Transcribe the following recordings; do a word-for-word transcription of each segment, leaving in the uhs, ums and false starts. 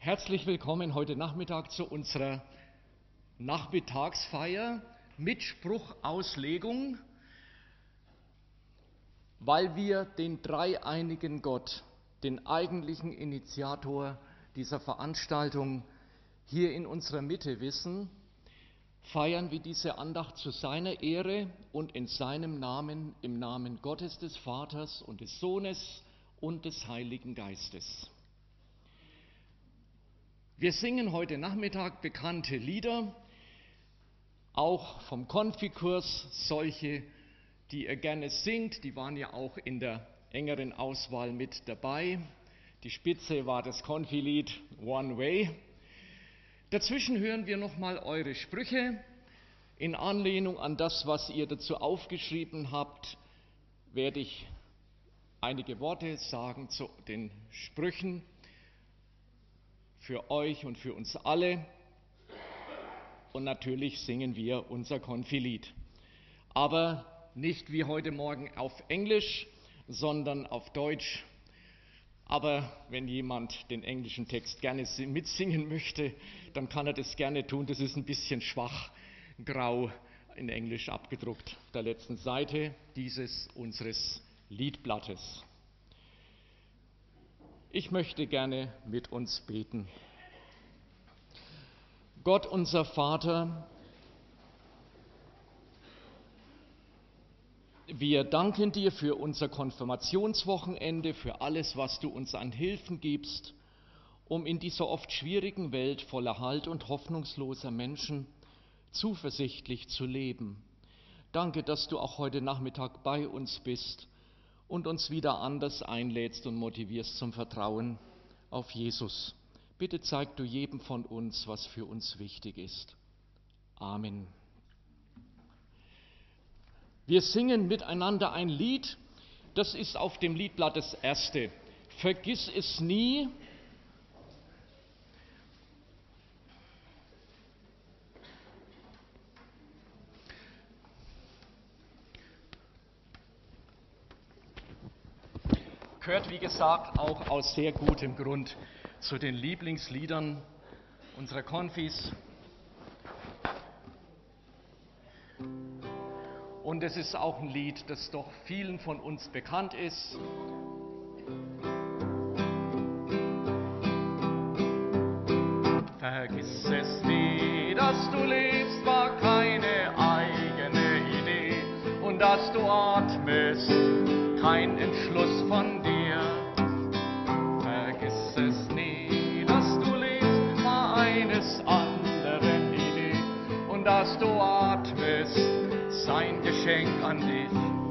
Herzlich willkommen heute Nachmittag zu unserer Nachmittagsfeier mit Spruchauslegung, weil wir den dreieinigen Gott, den eigentlichen Initiator dieser Veranstaltung, hier in unserer Mitte wissen, feiern wir diese Andacht zu seiner Ehre und in seinem Namen, im Namen Gottes des Vaters und des Sohnes und des Heiligen Geistes. Wir singen heute Nachmittag bekannte Lieder, auch vom Konfikurs, solche, die ihr gerne singt, die waren ja auch in der engeren Auswahl mit dabei. Die Spitze war das Konfilied One Way. Dazwischen hören wir nochmal eure Sprüche. In Anlehnung an das, was ihr dazu aufgeschrieben habt, werde ich einige Worte sagen zu den Sprüchen für euch und für uns alle. Und natürlich singen wir unser Konfilied. Aber nicht wie heute Morgen auf Englisch, sondern auf Deutsch. Aber wenn jemand den englischen Text gerne mitsingen möchte, dann kann er das gerne tun. Das ist ein bisschen schwach, grau in Englisch abgedruckt auf der letzten Seite dieses unseres Liedblattes. Ich möchte gerne mit uns beten. Gott, unser Vater, wir danken dir für unser Konfirmationswochenende, für alles, was du uns an Hilfen gibst, um in dieser oft schwierigen Welt voller Halt und hoffnungsloser Menschen zuversichtlich zu leben. Danke, dass du auch heute Nachmittag bei uns bist und uns wieder anders einlädst und motivierst zum Vertrauen auf Jesus. Bitte zeig du jedem von uns, was für uns wichtig ist. Amen. Wir singen miteinander ein Lied, das ist auf dem Liedblatt das erste. Vergiss es nie. Gehört, wie gesagt, auch aus sehr gutem Grund zu den Lieblingsliedern unserer Konfis. Und es ist auch ein Lied, das doch vielen von uns bekannt ist. Vergiss es nie, dass du lebst, war keine eigene Idee. Und dass du atmest, kein Entschluss von dir. Vergiss es nie, dass du lebst, war eines anderen Idee. Und dass du atmest, sein Geschenk an dich.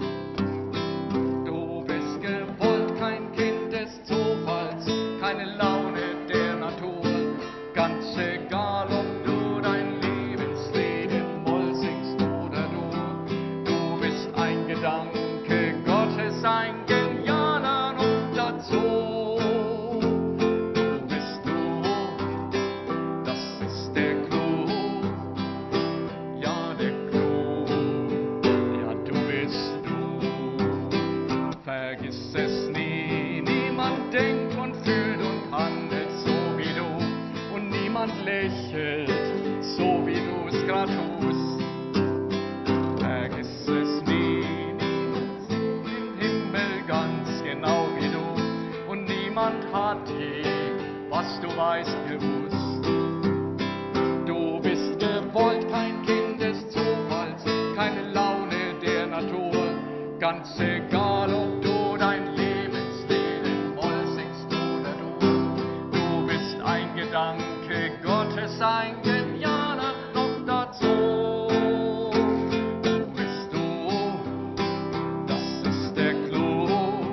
Du bist gewollt, kein Kind des Zufalls, keine Laune der Natur. Ganz egal, ob du dein Lebenslied in Moll singst oder Dur. Du bist ein Gedanke Gottes, ein genialer noch dazu. Du bist du, das ist der Clou. Ja, der Clou. Ja, du bist du. Vergiss es nie. Niemand denkt und fühlt und handelt so wie du. Und niemand lächelt so wie du es grad tust. Vergiss es nie. Niemand sieht im Himmel ganz genau wie du. Und niemand hat je, was du weißt, gewusst. Du bist gewollt, kein Kind des Zufalls, keine Laune der Natur. Ganz egal, ob du dein Lebenslied in Moll singst oder Dur. Du bist ein Gedanke Gottes, ein genialer noch dazu. Du bist du, das ist der Clou.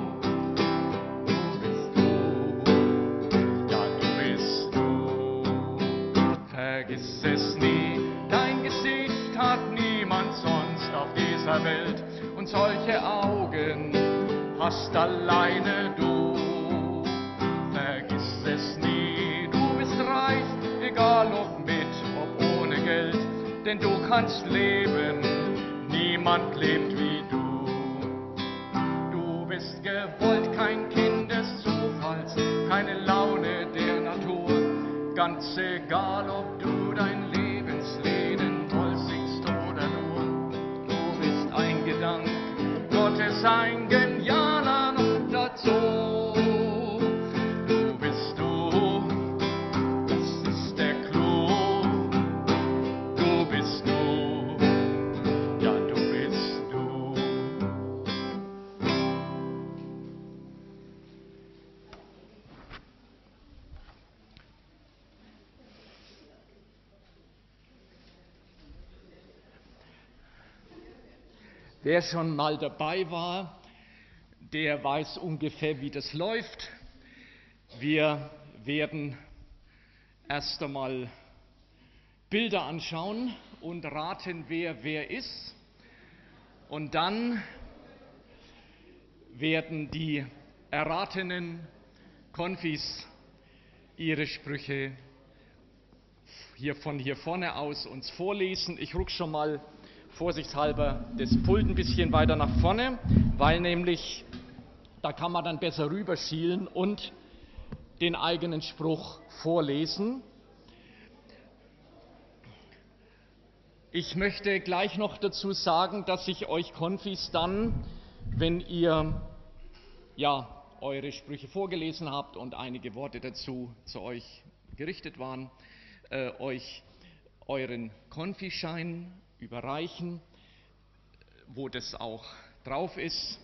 Du bist du, ja, du bist du. Vergiss es nie, dein Gesicht hat niemand sonst auf dieser Welt. Und solche Augen hast alleine du. Vergiss es nie, du bist reich, egal ob mit, ob ohne Geld. Denn du kannst leben, niemand lebt wie du. Du bist gewollt, kein Kind des Zufalls, keine Laune der Natur. Ganz egal, ob du dein Lebensleben voll singst oder nur, du bist ein Gedanke, Gott ist ein genialer noch dazu. Du bist du, das ist der Clou. Du bist du, ja du bist du. Wer schon mal dabei war, der weiß ungefähr, wie das läuft. Wir werden erst einmal Bilder anschauen und raten, wer wer ist. Und dann werden die erratenen Konfis ihre Sprüche hier von hier vorne aus uns vorlesen. Ich ruck schon mal vorsichtshalber das Pult ein bisschen weiter nach vorne, weil nämlich da kann man dann besser rüberschielen und den eigenen Spruch vorlesen. Ich möchte gleich noch dazu sagen, dass ich euch Konfis dann, wenn ihr ja eure Sprüche vorgelesen habt und einige Worte dazu zu euch gerichtet waren, äh, euch euren Konfischein überreichen, wo das auch drauf ist,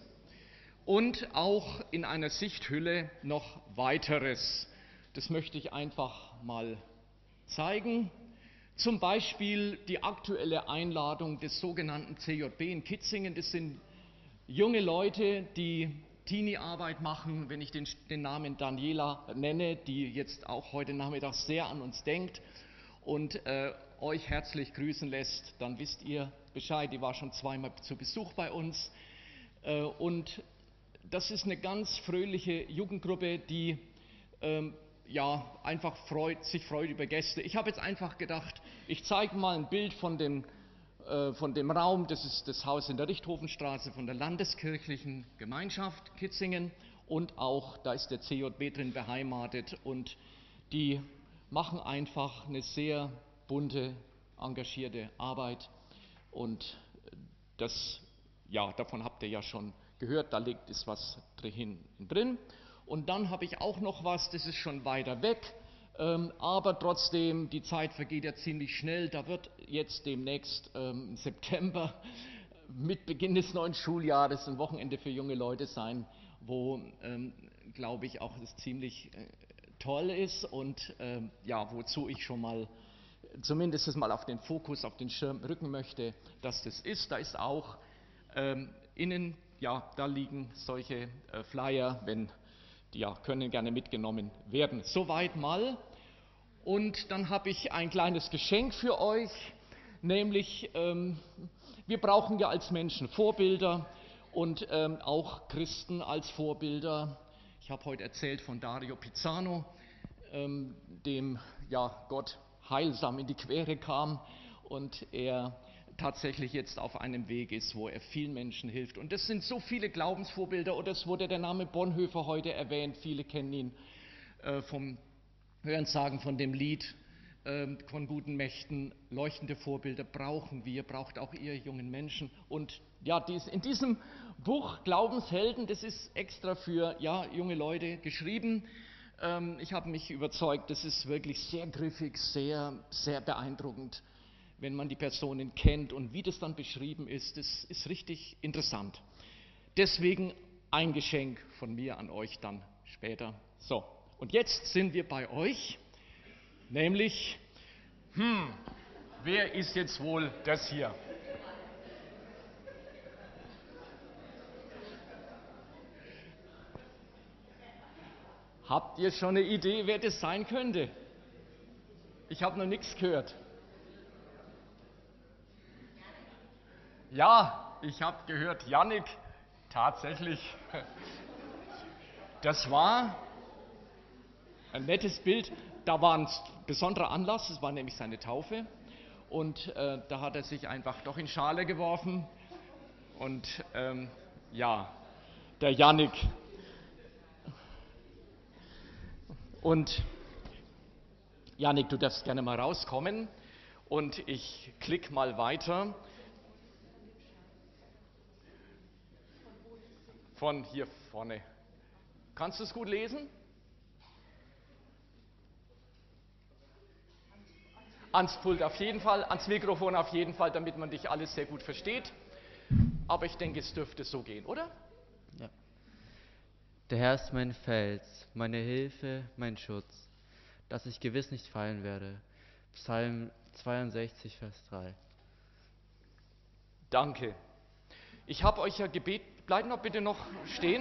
und auch in einer Sichthülle noch weiteres. Das möchte ich einfach mal zeigen. Zum Beispiel die aktuelle Einladung des sogenannten C J B in Kitzingen. Das sind junge Leute, die Teenie-Arbeit machen, wenn ich den, den Namen Daniela nenne, die jetzt auch heute Nachmittag sehr an uns denkt und äh, euch herzlich grüßen lässt, dann wisst ihr Bescheid. Die war schon zweimal zu Besuch bei uns. Äh, und das ist eine ganz fröhliche Jugendgruppe, die ähm, ja, einfach freut, sich freut über Gäste. Ich habe jetzt einfach gedacht, ich zeige mal ein Bild von dem, äh, von dem Raum. Das ist das Haus in der Richthofenstraße von der Landeskirchlichen Gemeinschaft Kitzingen. Und auch, da ist der C J B drin beheimatet. Und die machen einfach eine sehr bunte, engagierte Arbeit. Und das, ja, davon habt ihr ja schon gehört, da liegt ist was drin. Und dann habe ich auch noch was, das ist schon weiter weg, ähm, aber trotzdem, die Zeit vergeht ja ziemlich schnell. Da wird jetzt demnächst ähm, im September mit Beginn des neuen Schuljahres ein Wochenende für junge Leute sein, wo, ähm, glaube ich, auch das ziemlich äh, toll ist und ähm, ja, wozu ich schon mal zumindest mal auf den Fokus, auf den Schirm rücken möchte, dass das ist. Da ist auch ähm, innen, ja, da liegen solche äh, Flyer, wenn, die ja, können gerne mitgenommen werden. Soweit mal. Und dann habe ich ein kleines Geschenk für euch, nämlich ähm, wir brauchen ja als Menschen Vorbilder und ähm, auch Christen als Vorbilder. Ich habe heute erzählt von Dario Pizzano, ähm, dem ja Gott heilsam in die Quere kam und er tatsächlich jetzt auf einem Weg ist, wo er vielen Menschen hilft. Und das sind so viele Glaubensvorbilder, oder es wurde der Name Bonhoeffer heute erwähnt, viele kennen ihn äh, vom Hörensagen von dem Lied äh, von guten Mächten. Leuchtende Vorbilder brauchen wir, braucht auch ihr jungen Menschen. Und ja, dies, in diesem Buch Glaubenshelden, das ist extra für ja, junge Leute geschrieben. Ähm, ich habe mich überzeugt, das ist wirklich sehr griffig, sehr, sehr beeindruckend, wenn man die Personen kennt und wie das dann beschrieben ist. Das ist richtig interessant. Deswegen ein Geschenk von mir an euch dann später. So, und jetzt sind wir bei euch, nämlich, hm, wer ist jetzt wohl das hier? Habt ihr schon eine Idee, wer das sein könnte? Ich habe noch nichts gehört. Ja, ich habe gehört, Jannik, tatsächlich. Das war ein nettes Bild. Da war ein besonderer Anlass, es war nämlich seine Taufe. Und äh, da hat er sich einfach doch in Schale geworfen. Und ähm, ja, der Jannik. Und Janik, du darfst gerne mal rauskommen und ich klicke mal weiter. Von hier vorne. Kannst du es gut lesen? Ans Pult auf jeden Fall, ans Mikrofon auf jeden Fall, damit man dich alles sehr gut versteht. Aber ich denke, es dürfte so gehen, oder? Ja. Der Herr ist mein Fels, meine Hilfe, mein Schutz, dass ich gewiss nicht fallen werde. Psalm zweiundsechzig, Vers drei. Danke. Ich habe euch ja gebeten, bleibt noch bitte noch stehen.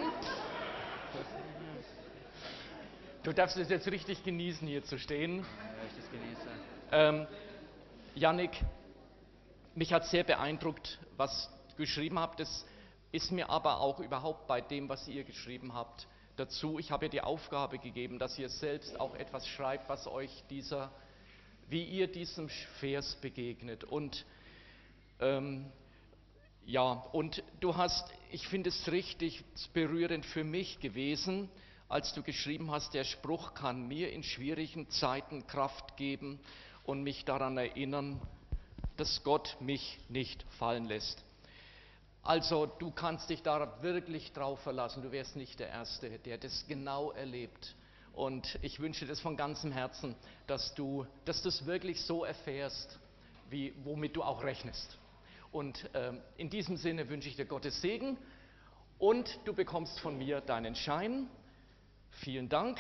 Du darfst es jetzt richtig genießen, hier zu stehen. Ja, ich das genieße. Ähm, Jannik, mich hat sehr beeindruckt, was du geschrieben habt. Das ist mir aber auch überhaupt bei dem, was ihr geschrieben habt, dazu. Ich habe ihr die Aufgabe gegeben, dass ihr selbst auch etwas schreibt, was euch dieser, wie ihr diesem Vers begegnet. Und ähm, ja, und du hast, ich finde es richtig berührend für mich gewesen, als du geschrieben hast, der Spruch kann mir in schwierigen Zeiten Kraft geben und mich daran erinnern, dass Gott mich nicht fallen lässt. Also du kannst dich da wirklich drauf verlassen, du wärst nicht der Erste, der das genau erlebt. Und ich wünsche das von ganzem Herzen, dass du dass du es wirklich so erfährst, wie, womit du auch rechnest. Und ähm, in diesem Sinne wünsche ich dir Gottes Segen und du bekommst von mir deinen Schein. Vielen Dank.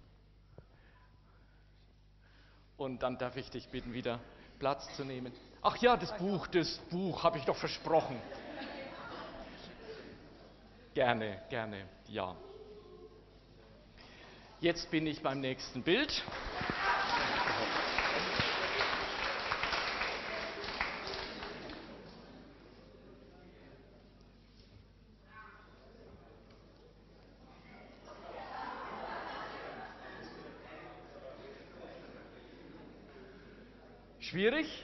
Und dann darf ich dich bitten, wieder Platz zu nehmen. Ach ja, das Buch, das Buch habe ich doch versprochen. Gerne, gerne, ja. Jetzt bin ich beim nächsten Bild. Schwierig?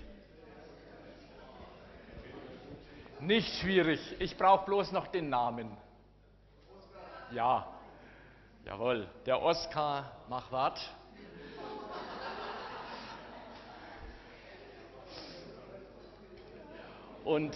Nicht schwierig. Ich brauche bloß noch den Namen. Ja, jawohl. Der Oskar Machwart. Und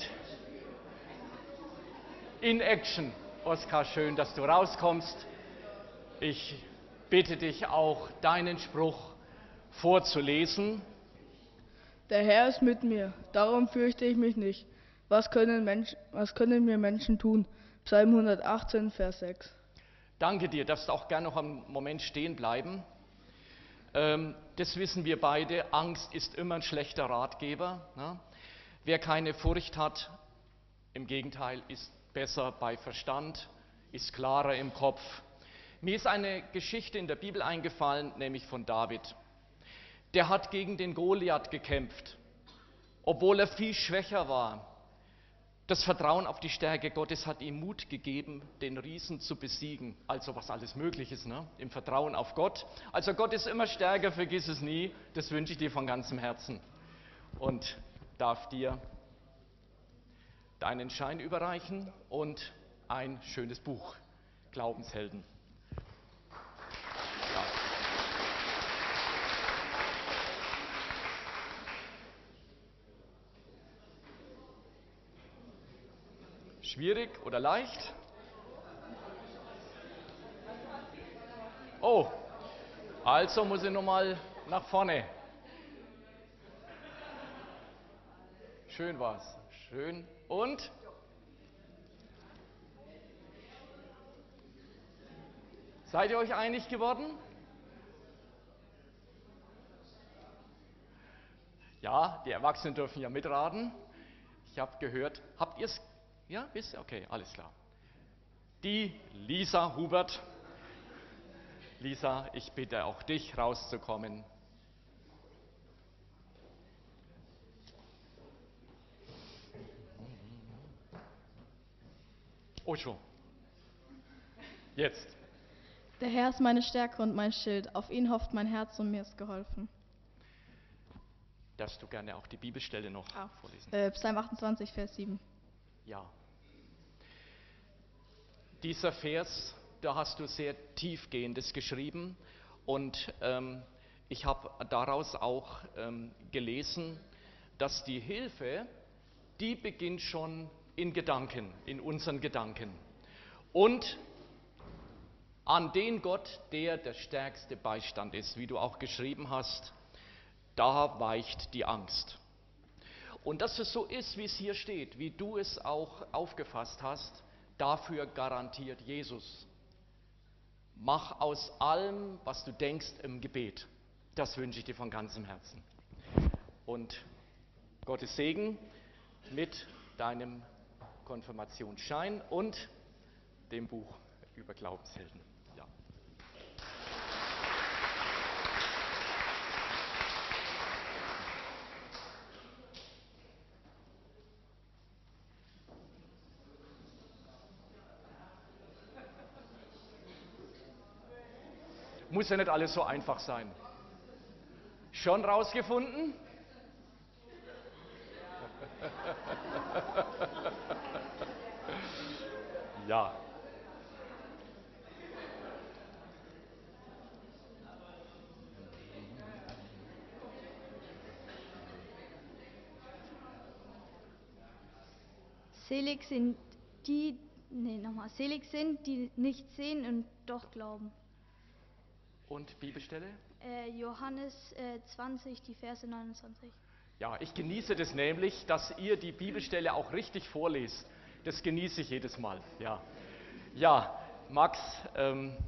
in Action. Oskar, schön, dass du rauskommst. Ich bitte dich auch, deinen Spruch vorzulesen. Der Herr ist mit mir, darum fürchte ich mich nicht. Was können, Mensch, was können mir Menschen tun? Psalm hundertachtzehn, Vers sechs. Danke dir, darfst auch gerne noch einen Moment stehen bleiben. Ähm, das wissen wir beide, Angst ist immer ein schlechter Ratgeber. Ne? Wer keine Furcht hat, im Gegenteil, ist besser bei Verstand, ist klarer im Kopf. Mir ist eine Geschichte in der Bibel eingefallen, nämlich von David. Der hat gegen den Goliath gekämpft, obwohl er viel schwächer war. Das Vertrauen auf die Stärke Gottes hat ihm Mut gegeben, den Riesen zu besiegen. Also was alles möglich ist, ne? Im Vertrauen auf Gott. Also Gott ist immer stärker, vergiss es nie. Das wünsche ich dir von ganzem Herzen. Und darf dir deinen Schein überreichen und ein schönes Buch, Glaubenshelden. Ja. Schwierig oder leicht? Oh, also muss ich nochmal nach vorne. Schön war's. Schön. Und? Seid ihr euch einig geworden? Ja, die Erwachsenen dürfen ja mitraten. Ich habe gehört, habt ihr es? Ja, wisst ihr? Okay, alles klar. Die Lisa Hubert. Lisa, ich bitte auch dich rauszukommen. Oh schon. Jetzt. Der Herr ist meine Stärke und mein Schild. Auf ihn hofft mein Herz und mir ist geholfen. Darfst du gerne auch die Bibelstelle noch Ah, vorlesen? Äh, Psalm achtundzwanzig, Vers sieben. Ja. Dieser Vers, da hast du sehr tiefgehendes geschrieben und ähm, ich habe daraus auch ähm, gelesen, dass die Hilfe, die beginnt schon in Gedanken, in unseren Gedanken. Und an den Gott, der der stärkste Beistand ist, wie du auch geschrieben hast, da weicht die Angst. Und dass es so ist, wie es hier steht, wie du es auch aufgefasst hast, dafür garantiert Jesus. Mach aus allem, was du denkst, im Gebet. Das wünsche ich dir von ganzem Herzen. Und Gottes Segen mit deinem Konfirmationsschein und dem Buch über Glaubenshelden. Ja. Muss ja nicht alles so einfach sein. Schon rausgefunden? Ja. Selig sind die, nee, nochmal, selig sind, die nicht sehen und doch glauben. Und Bibelstelle? Äh, Johannes äh, zwanzig, die Verse neunundzwanzig. Ja, ich genieße das nämlich, dass ihr die Bibelstelle auch richtig vorlest. Das genieße ich jedes Mal. Ja, ja Max, ähm,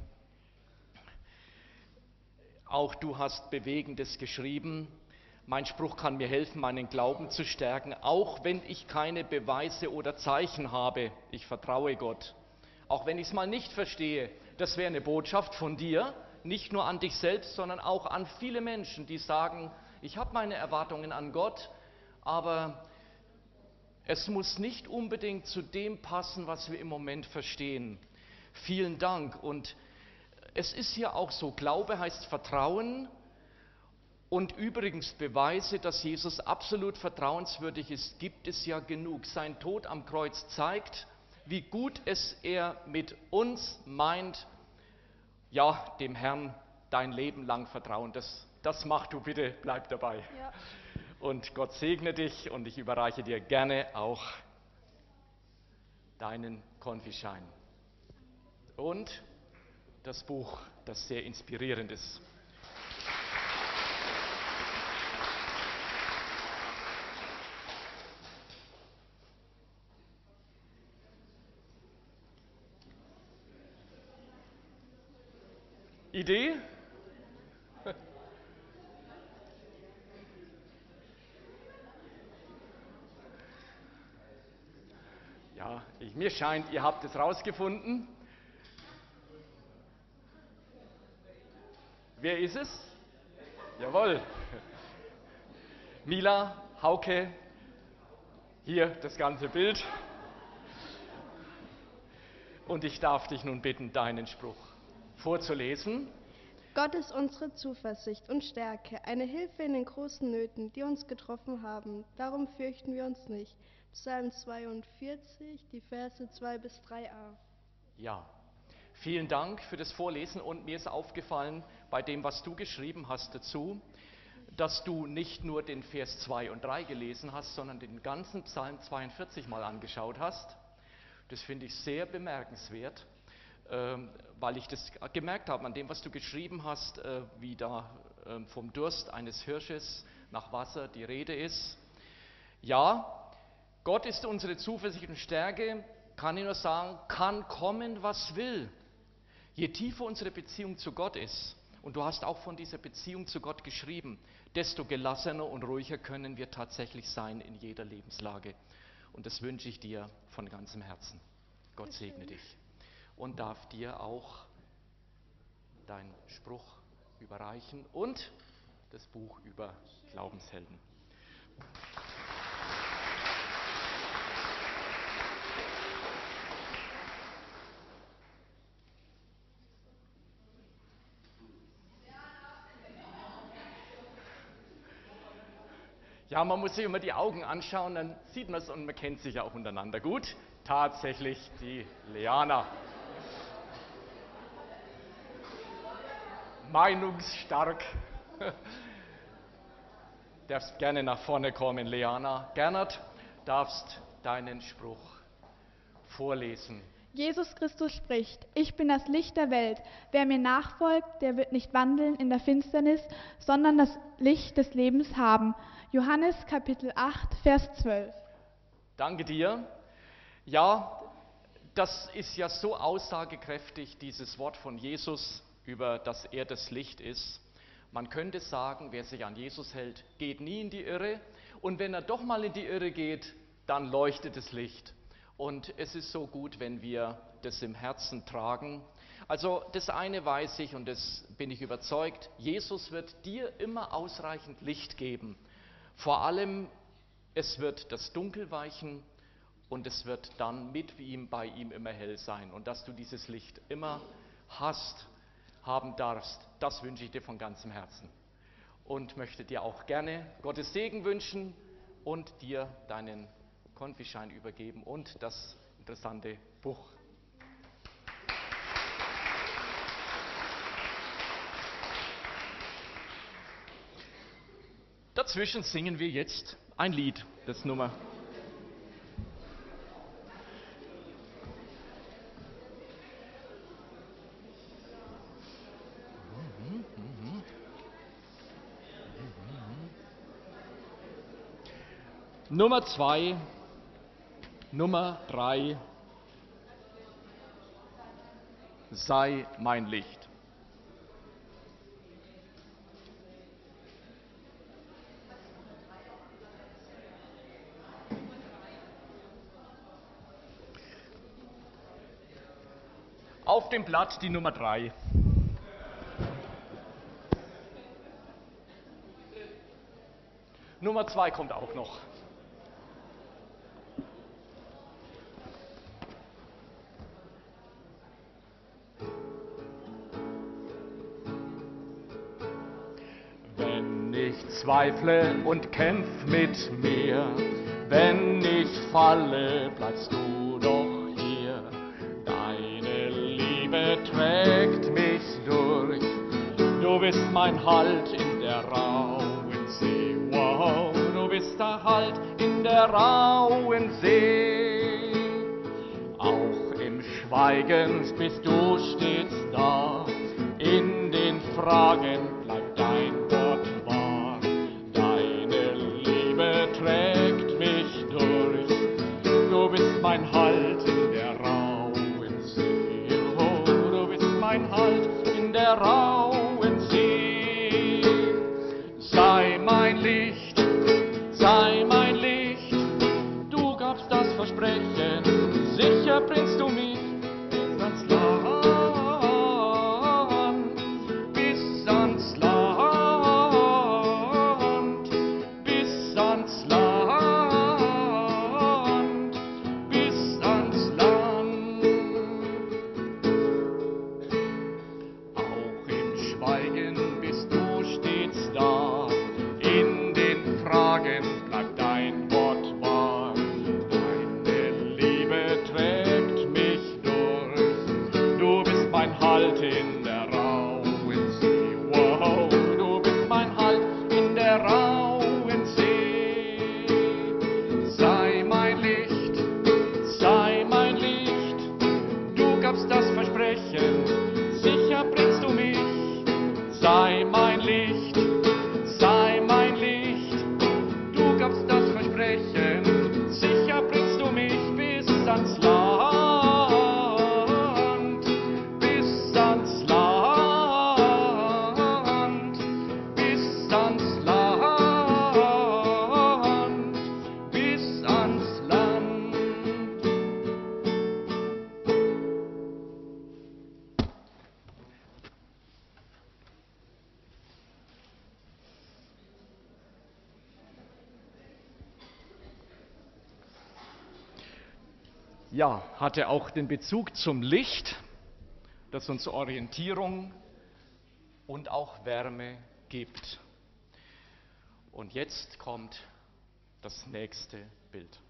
auch du hast Bewegendes geschrieben. Mein Spruch kann mir helfen, meinen Glauben zu stärken, auch wenn ich keine Beweise oder Zeichen habe. Ich vertraue Gott. Auch wenn ich es mal nicht verstehe, das wäre eine Botschaft von dir, nicht nur an dich selbst, sondern auch an viele Menschen, die sagen, ich habe meine Erwartungen an Gott, aber es muss nicht unbedingt zu dem passen, was wir im Moment verstehen. Vielen Dank. Und es ist ja auch so, Glaube heißt Vertrauen und übrigens Beweise, dass Jesus absolut vertrauenswürdig ist, gibt es ja genug. Sein Tod am Kreuz zeigt, wie gut es er mit uns meint, ja, dem Herrn dein Leben lang vertrauen. Das, das mach du bitte, bleib dabei. Ja. Und Gott segne dich und ich überreiche dir gerne auch deinen Konfischein. Und das Buch, das sehr inspirierend ist. Idee? Ja, ich, mir scheint, ihr habt es rausgefunden. Wer ist es? Jawohl. Mila, Hauke, hier das ganze Bild. Und ich darf dich nun bitten, deinen Spruch vorzulesen. Gott ist unsere Zuversicht und Stärke, eine Hilfe in den großen Nöten, die uns getroffen haben. Darum fürchten wir uns nicht. Psalm zweiundvierzig, die Verse zwei bis drei a. Ja, vielen Dank für das Vorlesen und mir ist aufgefallen, bei dem, was du geschrieben hast dazu, dass du nicht nur den Vers zwei und drei gelesen hast, sondern den ganzen Psalm zweiundvierzig mal angeschaut hast. Das finde ich sehr bemerkenswert, ähm, weil ich das gemerkt habe an dem, was du geschrieben hast, äh, wie da äh, vom Durst eines Hirsches nach Wasser die Rede ist. Ja, Gott ist unsere Zuversicht und Stärke, kann ich nur sagen, kann kommen, was will. Je tiefer unsere Beziehung zu Gott ist, und du hast auch von dieser Beziehung zu Gott geschrieben, desto gelassener und ruhiger können wir tatsächlich sein in jeder Lebenslage. Und das wünsche ich dir von ganzem Herzen. Gott segne dich und darf dir auch deinen Spruch überreichen und das Buch über Glaubenshelden. Ja, man muss sich immer die Augen anschauen, dann sieht man es und man kennt sich ja auch untereinander gut. Tatsächlich die Leana. Meinungsstark. Darfst gerne nach vorne kommen, Leana. Gernot, darfst deinen Spruch vorlesen. Jesus Christus spricht: Ich bin das Licht der Welt. Wer mir nachfolgt, der wird nicht wandeln in der Finsternis, sondern das Licht des Lebens haben. Johannes Kapitel acht, Vers zwölf. Danke dir. Ja, das ist ja so aussagekräftig, dieses Wort von Jesus, über dass er das Licht ist. Man könnte sagen, wer sich an Jesus hält, geht nie in die Irre. Und wenn er doch mal in die Irre geht, dann leuchtet das Licht. Und es ist so gut, wenn wir das im Herzen tragen. Also das eine weiß ich und das bin ich überzeugt, Jesus wird dir immer ausreichend Licht geben. Vor allem, es wird das Dunkel weichen und es wird dann mit ihm, bei ihm immer hell sein. Und dass du dieses Licht immer hast, haben darfst, das wünsche ich dir von ganzem Herzen. Und möchte dir auch gerne Gottes Segen wünschen und dir deinen Konfischein übergeben und das interessante Buch. Dazwischen singen wir jetzt ein Lied, das Nummer. Nummer zwei, Nummer drei, sei mein Licht. Auf dem Blatt die Nummer drei. Nummer zwei kommt auch noch. Wenn ich zweifle und kämpf mit mir, wenn ich falle, bleibst du doch hier. Deine Liebe trägt mich durch, du bist mein Halt in der rauen See. Wow, du bist der Halt in der rauen See. Auch im Schweigen bist du stets da, in den Fragen bleibt dein Wort wahr. Deine Liebe trägt mich durch, du bist mein Halt in der rauen See. Oh, du bist mein Halt in der rauen See. Sei mein Licht, sei mein Licht, du gabst das Versprechen, sicher bringst du mich bis ans Land, bis ans Land, bis ans Land, bis ans Land. Auch im Schweigen bist du stets da, in den Fragen bleibt dein Wort wahr. Deine Liebe trägt mich durch, du bist mein Halt in der rauen See. Wow, du bist mein Halt in der rauen See. Sei mein Licht, sei mein Licht, du gabst das Versprechen, sicher bringst du mich. Sei mein Licht, sei mein Licht, du gabst das Versprechen, sicher bringst du mich bis ans Land, bis ans Land, bis ans Land, bis ans Land. Ja, hatte auch den Bezug zum Licht, das uns Orientierung und auch Wärme gibt. Und jetzt kommt das nächste Bild.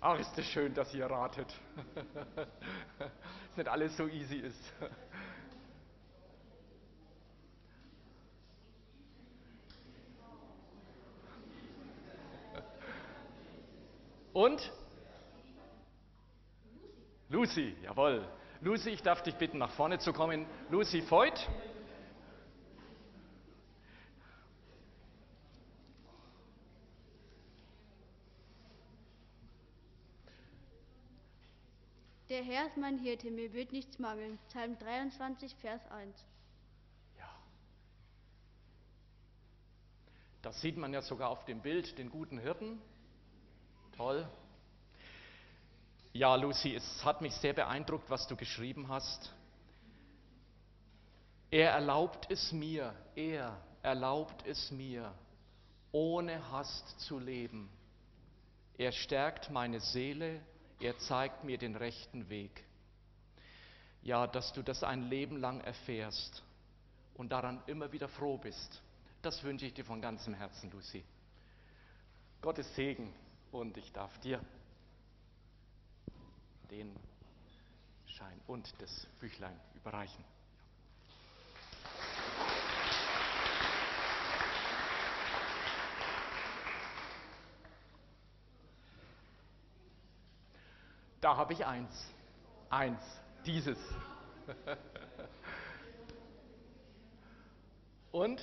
Ach, ist es schön, dass ihr ratet. Dass nicht alles so easy ist. Und? Lucy, jawohl. Lucy, ich darf dich bitten, nach vorne zu kommen. Lucy Voigt. Der Herr ist mein Hirte, mir wird nichts mangeln. Psalm dreiundzwanzig, Vers eins. Ja. Das sieht man ja sogar auf dem Bild, den guten Hirten. Toll. Ja, Lucy, es hat mich sehr beeindruckt, was du geschrieben hast. Er erlaubt es mir, er erlaubt es mir, ohne Hast zu leben. Er stärkt meine Seele, er zeigt mir den rechten Weg. Ja, dass du das ein Leben lang erfährst und daran immer wieder froh bist, das wünsche ich dir von ganzem Herzen, Lucy. Gottes Segen und ich darf dir den Schein und das Büchlein überreichen. Da habe ich eins. Eins. Dieses. Und?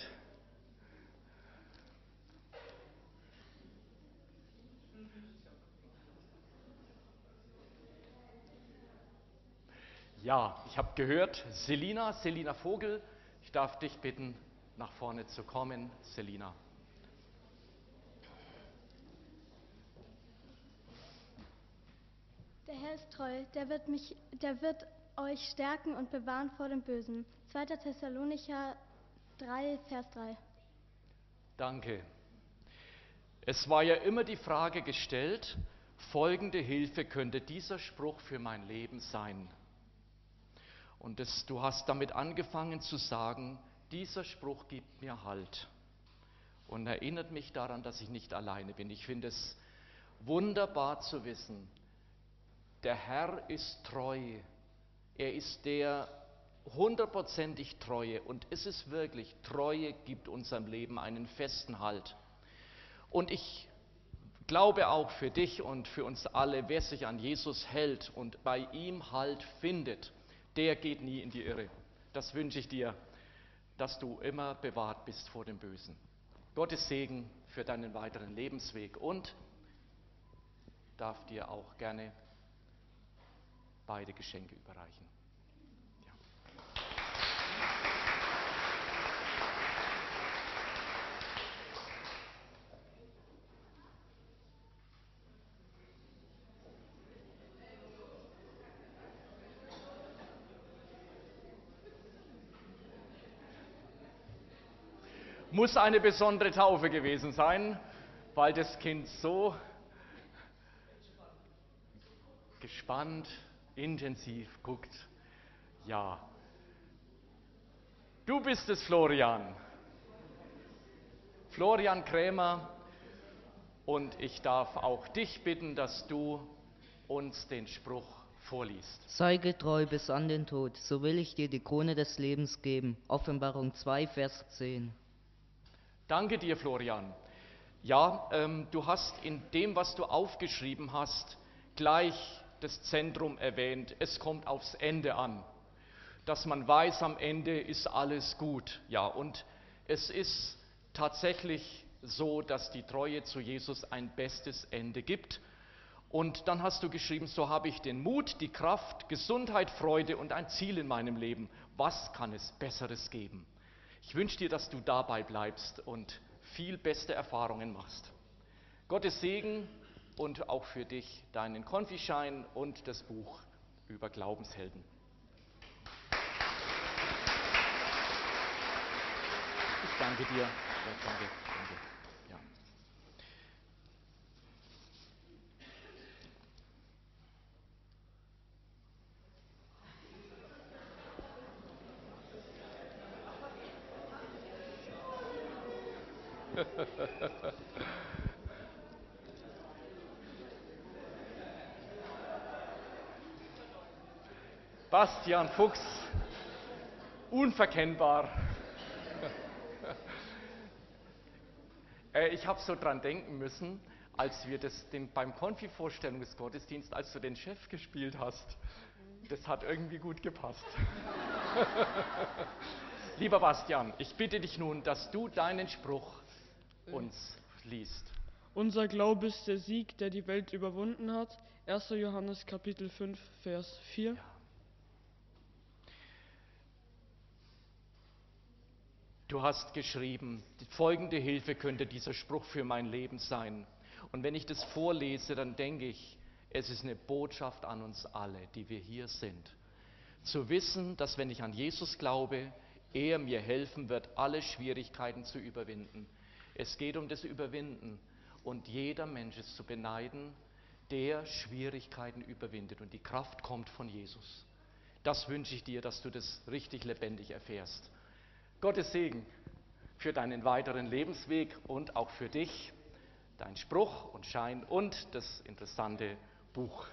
Ja, ich habe gehört, Selina, Selina Vogel, ich darf dich bitten, nach vorne zu kommen, Selina. Der Herr ist treu, der wird, mich, der wird euch stärken und bewahren vor dem Bösen. zweiter Thessalonicher drei, Vers drei. Danke. Es war ja immer die Frage gestellt, folgende Hilfe könnte dieser Spruch für mein Leben sein. Und das, du hast damit angefangen zu sagen, dieser Spruch gibt mir Halt und erinnert mich daran, dass ich nicht alleine bin. Ich finde es wunderbar zu wissen, der Herr ist treu. Er ist der hundertprozentig Treue und es ist wirklich, Treue gibt unserem Leben einen festen Halt. Und ich glaube auch für dich und für uns alle, wer sich an Jesus hält und bei ihm Halt findet, der geht nie in die Irre. Das wünsche ich dir, dass du immer bewahrt bist vor dem Bösen. Gottes Segen für deinen weiteren Lebensweg und darf dir auch gerne beide Geschenke überreichen. Ja. Muss eine besondere Taufe gewesen sein, weil das Kind so gespannt, intensiv guckt. Ja. Du bist es, Florian. Florian Krämer. Und ich darf auch dich bitten, dass du uns den Spruch vorliest. Sei getreu bis an den Tod, so will ich dir die Krone des Lebens geben. Offenbarung zwei, Vers zehn. Danke dir, Florian. Ja, ähm, du hast in dem, was du aufgeschrieben hast, gleich das Zentrum erwähnt. Es kommt aufs Ende an. Dass man weiß, am Ende ist alles gut. Ja, und es ist tatsächlich so, dass die Treue zu Jesus ein bestes Ende gibt. Und dann hast du geschrieben, so habe ich den Mut, die Kraft, Gesundheit, Freude und ein Ziel in meinem Leben. Was kann es Besseres geben? Ich wünsche dir, dass du dabei bleibst und viel beste Erfahrungen machst. Gottes Segen und auch für dich deinen Konfischein und das Buch über Glaubenshelden. Ich danke dir. Ja, danke, danke. Ja. Bastian Fuchs, unverkennbar. äh, ich habe so dran denken müssen, als wir das den, beim Konfi-Vorstellungsgottesdienst, als du den Chef gespielt hast. Das hat irgendwie gut gepasst. Lieber Bastian, ich bitte dich nun, dass du deinen Spruch uns liest. Unser Glaube ist der Sieg, der die Welt überwunden hat. erster Johannes Kapitel fünf, Vers vier. Ja. Du hast geschrieben, die folgende Hilfe könnte dieser Spruch für mein Leben sein. Und wenn ich das vorlese, dann denke ich, es ist eine Botschaft an uns alle, die wir hier sind. Zu wissen, dass wenn ich an Jesus glaube, er mir helfen wird, alle Schwierigkeiten zu überwinden. Es geht um das Überwinden. Und jeder Mensch ist zu beneiden, der Schwierigkeiten überwindet. Und die Kraft kommt von Jesus. Das wünsche ich dir, dass du das richtig lebendig erfährst. Gottes Segen für deinen weiteren Lebensweg und auch für dich, dein Spruch und Schein und das interessante Buch.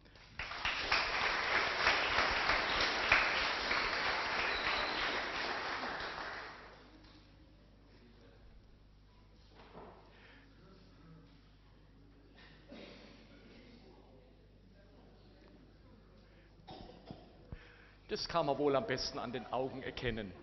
Das kann man wohl am besten an den Augen erkennen.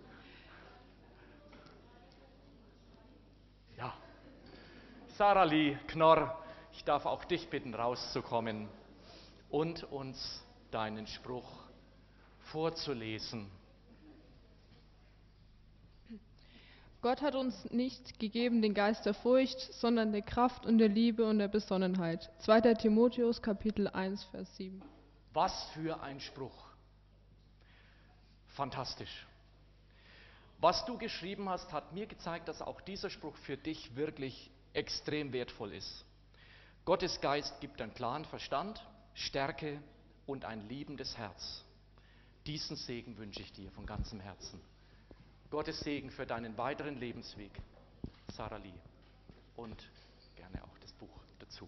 Ja, Sarah Lee Knorr, ich darf auch dich bitten, rauszukommen und uns deinen Spruch vorzulesen. Gott hat uns nicht gegeben den Geist der Furcht, sondern der Kraft und der Liebe und der Besonnenheit. zweiter Timotheus Kapitel eins, Vers sieben. Was für ein Spruch. Fantastisch. Was du geschrieben hast, hat mir gezeigt, dass auch dieser Spruch für dich wirklich extrem wertvoll ist. Gottes Geist gibt einen klaren Verstand, Stärke und ein liebendes Herz. Diesen Segen wünsche ich dir von ganzem Herzen. Gottes Segen für deinen weiteren Lebensweg, Sarah Lee. Und gerne auch das Buch dazu.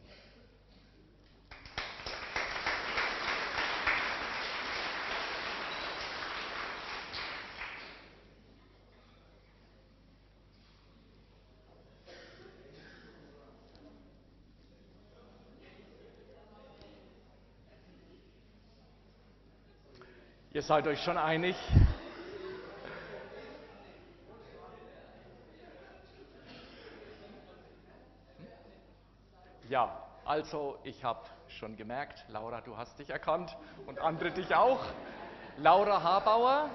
Ihr seid euch schon einig? Ja, also ich habe schon gemerkt, Laura, du hast dich erkannt und andere dich auch. Laura Habauer.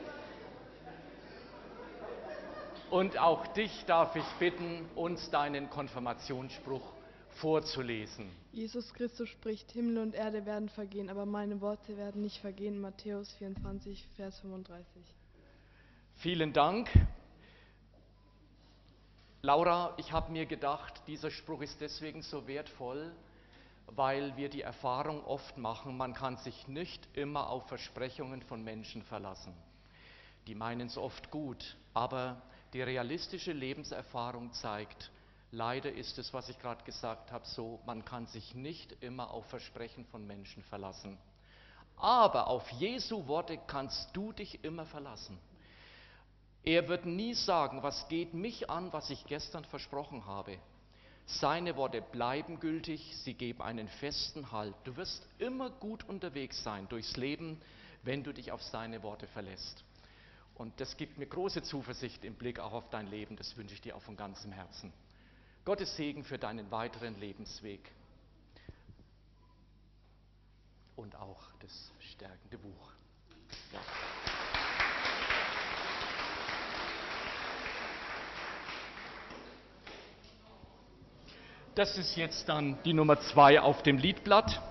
Und auch dich darf ich bitten, uns deinen Konfirmationsspruch vorzulesen. Jesus Christus spricht, Himmel und Erde werden vergehen, aber meine Worte werden nicht vergehen. Matthäus vierundzwanzig, Vers fünfunddreißig. Vielen Dank. Laura, ich habe mir gedacht, dieser Spruch ist deswegen so wertvoll, weil wir die Erfahrung oft machen, man kann sich nicht immer auf Versprechungen von Menschen verlassen. Die meinen es oft gut, aber die realistische Lebenserfahrung zeigt, leider ist es, was ich gerade gesagt habe, so, man kann sich nicht immer auf Versprechen von Menschen verlassen. Aber auf Jesu Worte kannst du dich immer verlassen. Er wird nie sagen, was geht mich an, was ich gestern versprochen habe. Seine Worte bleiben gültig, sie geben einen festen Halt. Du wirst immer gut unterwegs sein durchs Leben, wenn du dich auf seine Worte verlässt. Und das gibt mir große Zuversicht im Blick auch auf dein Leben, das wünsche ich dir auch von ganzem Herzen. Gottes Segen für deinen weiteren Lebensweg und auch das stärkende Buch. Ja. Das ist jetzt dann die Nummer zwei auf dem Liedblatt.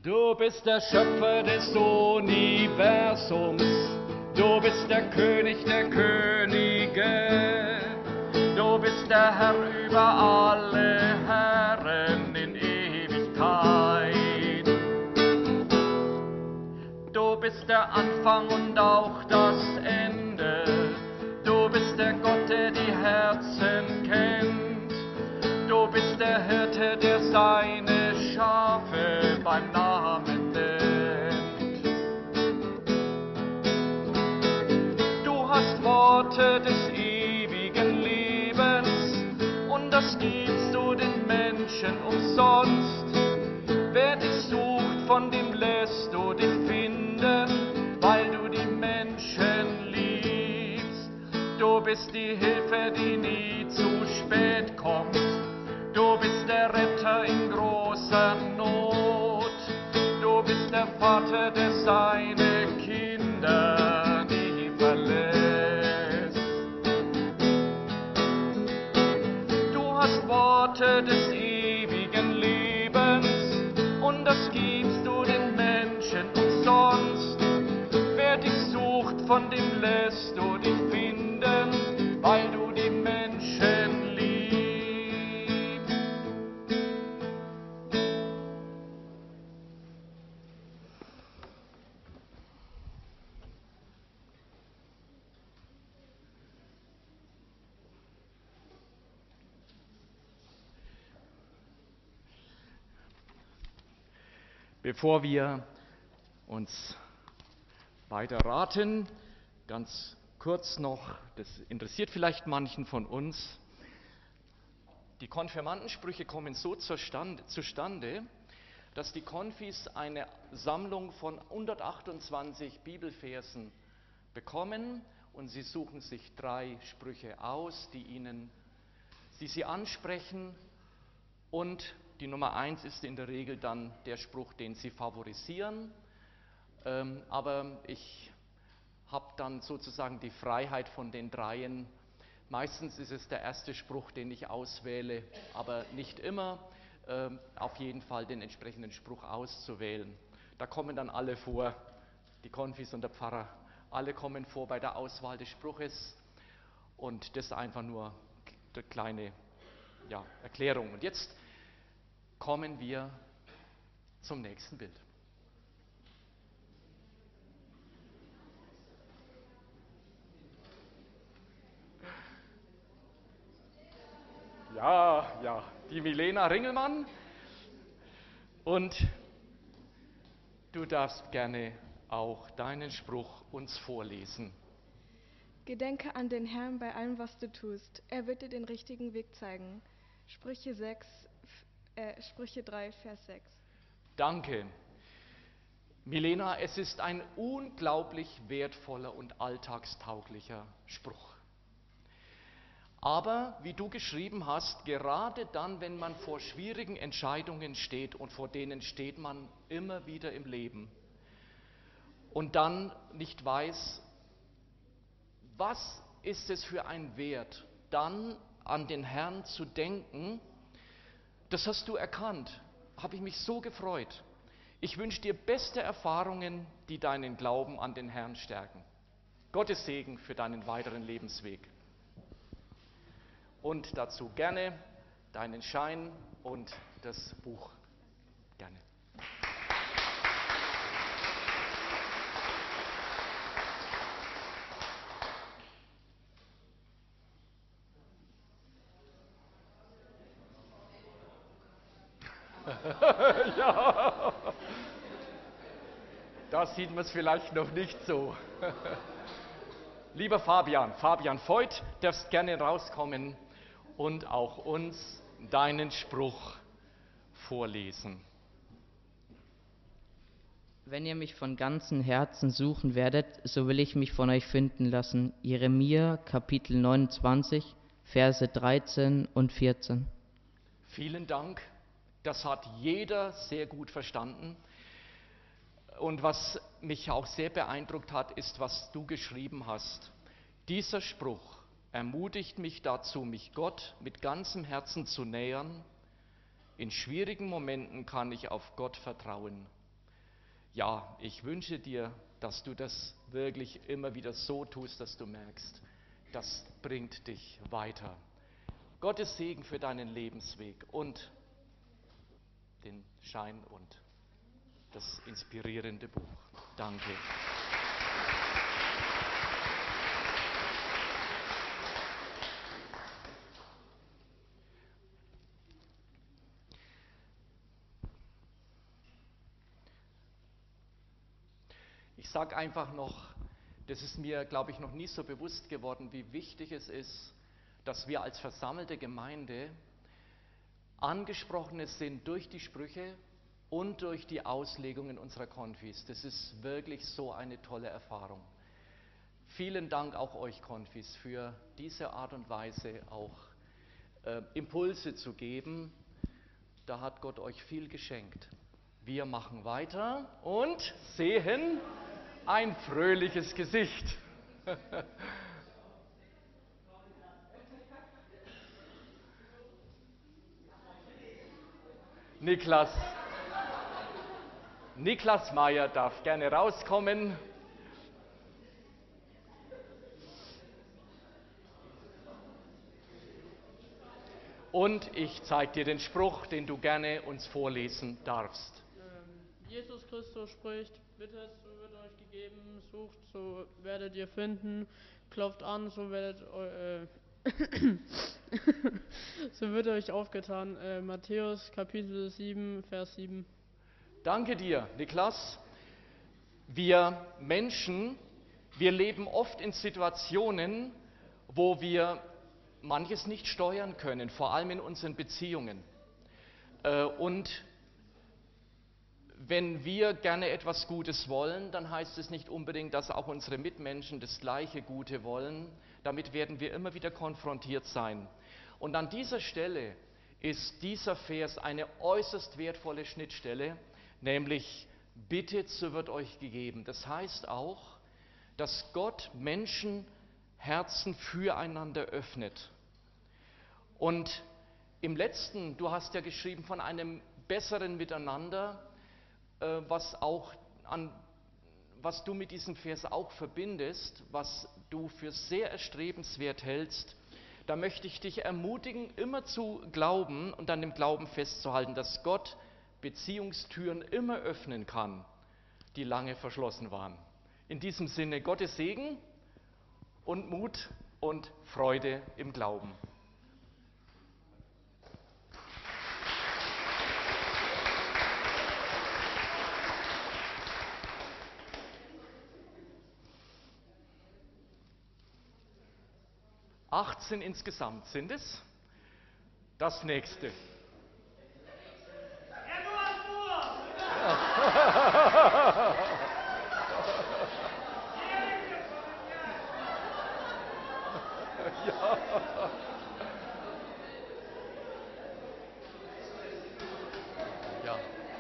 Du bist der Schöpfer des Universums, du bist der König der Könige, du bist der Herr über alle Herren in Ewigkeit. Du bist der Anfang und auch das Ende, du bist der Gott, der die Herzen kennt, du bist der Hirte, der seine Schafe beim Namen nennt. Du hast Worte des ewigen Lebens und das gibst du den Menschen umsonst. Wer dich sucht, von dem lässt du dich finden, weil du die Menschen liebst. Du bist die Hilfe, die nie zu spät kommt. Du bist der Retter in großer Not. Du bist der Vater, der seine Kinder nie verlässt. Du hast Worte des ewigen Lebens und das gibst du den Menschen umsonst. Wer dich sucht, von dem lässt du dich finden, weil du die Menschen liebst. Bevor wir uns weiter raten, ganz kurz noch, das interessiert vielleicht manchen von uns, die Konfirmandensprüche kommen so zustande, dass die Konfis eine Sammlung von hundertachtundzwanzig Bibelversen bekommen und sie suchen sich drei Sprüche aus, die ihnen, die sie ansprechen, und die Nummer eins ist in der Regel dann der Spruch, den sie favorisieren. Ähm, aber ich habe dann sozusagen die Freiheit von den dreien. Meistens ist es der erste Spruch, den ich auswähle, aber nicht immer. Ähm, auf jeden Fall den entsprechenden Spruch auszuwählen. Da kommen dann alle vor, die Konfis und der Pfarrer, alle kommen vor bei der Auswahl des Spruches. Und das ist einfach nur eine kleine ja, Erklärung. Und jetzt kommen wir zum nächsten Bild. Ja, ja, die Milena Ringelmann. Und du darfst gerne auch deinen Spruch uns vorlesen. Gedenke an den Herrn bei allem, was du tust. Er wird dir den richtigen Weg zeigen. Sprüche sechs, äh, Sprüche drei, Vers sechs. Danke. Milena, es ist ein unglaublich wertvoller und alltagstauglicher Spruch. Aber, wie du geschrieben hast, gerade dann, wenn man vor schwierigen Entscheidungen steht, und vor denen steht man immer wieder im Leben, und dann nicht weiß, was ist es für ein Wert, dann an den Herrn zu denken, das hast du erkannt, habe ich mich so gefreut. Ich wünsche dir beste Erfahrungen, die deinen Glauben an den Herrn stärken. Gottes Segen für deinen weiteren Lebensweg. Und dazu gerne deinen Schein und das Buch. Gerne. Ja, da sieht man es vielleicht noch nicht so. Lieber Fabian, Fabian Voigt, darfst gerne rauskommen und auch uns deinen Spruch vorlesen. Wenn ihr mich von ganzem Herzen suchen werdet, so will ich mich von euch finden lassen. Jeremia, Kapitel neunundzwanzig, Verse dreizehn und vierzehn. Vielen Dank, das hat jeder sehr gut verstanden. Und was mich auch sehr beeindruckt hat, ist, was du geschrieben hast. Dieser Spruch ermutigt mich dazu, mich Gott mit ganzem Herzen zu nähern. In schwierigen Momenten kann ich auf Gott vertrauen. ja, ich wünsche dir, dass du das wirklich immer wieder so tust, dass du merkst, das bringt dich weiter. Gottes Segen für deinen Lebensweg und den Schein und das inspirierende Buch. Danke. Ich sage einfach noch, das ist mir, glaube ich, noch nie so bewusst geworden, wie wichtig es ist, dass wir als versammelte Gemeinde angesprochene sind durch die Sprüche und durch die Auslegungen unserer Konfis. Das ist wirklich so eine tolle Erfahrung. Vielen Dank auch euch Konfis für diese Art und Weise auch äh, Impulse zu geben. Da hat Gott euch viel geschenkt. Wir machen weiter und sehen ein fröhliches Gesicht. Niklas, Niklas Meyer darf gerne rauskommen. Und ich zeige dir den Spruch, den du gerne uns vorlesen darfst. Ähm, Jesus Christus spricht, bittet, so wird euch gegeben, sucht, so werdet ihr finden, klopft an, so werdet äh, so wird euch aufgetan. Äh, Matthäus Kapitel sieben, Vers sieben. Danke dir, Niklas. Wir Menschen, wir leben oft in Situationen, wo wir manches nicht steuern können, vor allem in unseren Beziehungen. Äh, und wenn wir gerne etwas Gutes wollen, dann heißt es nicht unbedingt, dass auch unsere Mitmenschen das gleiche Gute wollen. Damit werden wir immer wieder konfrontiert sein. Und an dieser Stelle ist dieser Vers eine äußerst wertvolle Schnittstelle, nämlich bittet, so wird euch gegeben. Das heißt auch, dass Gott Menschen Herzen füreinander öffnet. Und im letzten, du hast ja geschrieben von einem besseren Miteinander, äh, was auch an, was du mit diesem Vers auch verbindest, was du für sehr erstrebenswert hältst. Da möchte ich dich ermutigen, immer zu glauben und an dem Glauben festzuhalten, dass Gott Beziehungstüren immer öffnen kann, die lange verschlossen waren. In diesem Sinne Gottes Segen und Mut und Freude im Glauben. achtzehn insgesamt sind es. Das nächste. Ja. Ja.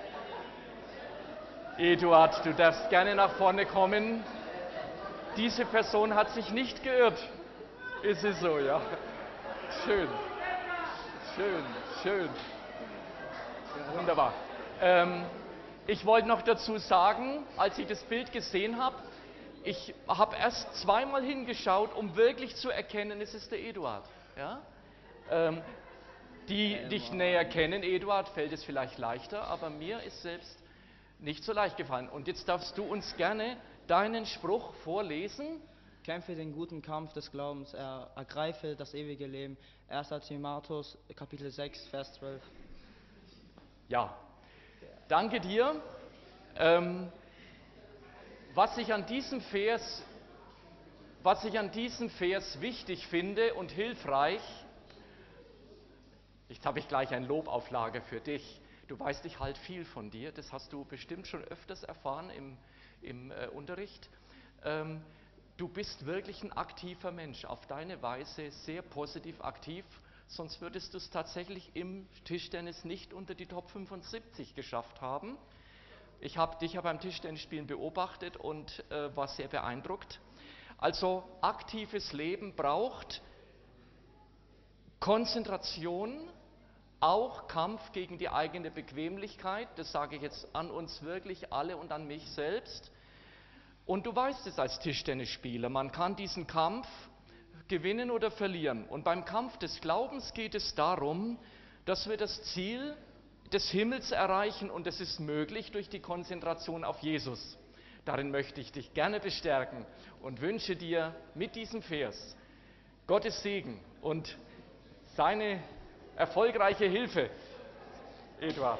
Eduard, du darfst gerne nach vorne kommen. Diese Person hat sich nicht geirrt. Ist es so, ja? Schön. Schön, schön. Wunderbar. Ähm, ich wollte noch dazu sagen, als ich das Bild gesehen habe, ich habe erst zweimal hingeschaut, um wirklich zu erkennen, es ist der Eduard. Ja? Ähm, die dich näher kennen, Eduard, fällt es vielleicht leichter, aber mir ist selbst nicht so leicht gefallen. Und jetzt darfst du uns gerne deinen Spruch vorlesen. Kämpfe den guten Kampf des Glaubens, er, ergreife das ewige Leben. erster Timotheus, Kapitel sechs, Vers zwölf. Ja, danke dir. Ähm, was ich an diesem Vers, was ich an diesem Vers wichtig finde und hilfreich, jetzt habe ich gleich ein Lob auf Lager für dich. Du weißt, ich halte viel von dir, das hast du bestimmt schon öfters erfahren im, im äh, Unterricht. Ähm, Du bist wirklich ein aktiver Mensch, auf deine Weise sehr positiv aktiv, sonst würdest du es tatsächlich im Tischtennis nicht unter die Top fünfundsiebzig geschafft haben. Ich habe dich ja beim Tischtennisspielen beobachtet und äh, war sehr beeindruckt. Also aktives Leben braucht Konzentration, auch Kampf gegen die eigene Bequemlichkeit. Das sage ich jetzt an uns wirklich alle und an mich selbst. Und du weißt es als Tischtennisspieler, man kann diesen Kampf gewinnen oder verlieren. Und beim Kampf des Glaubens geht es darum, dass wir das Ziel des Himmels erreichen, und es ist möglich durch die Konzentration auf Jesus. Darin möchte ich dich gerne bestärken und wünsche dir mit diesem Vers Gottes Segen und seine erfolgreiche Hilfe. Eduard.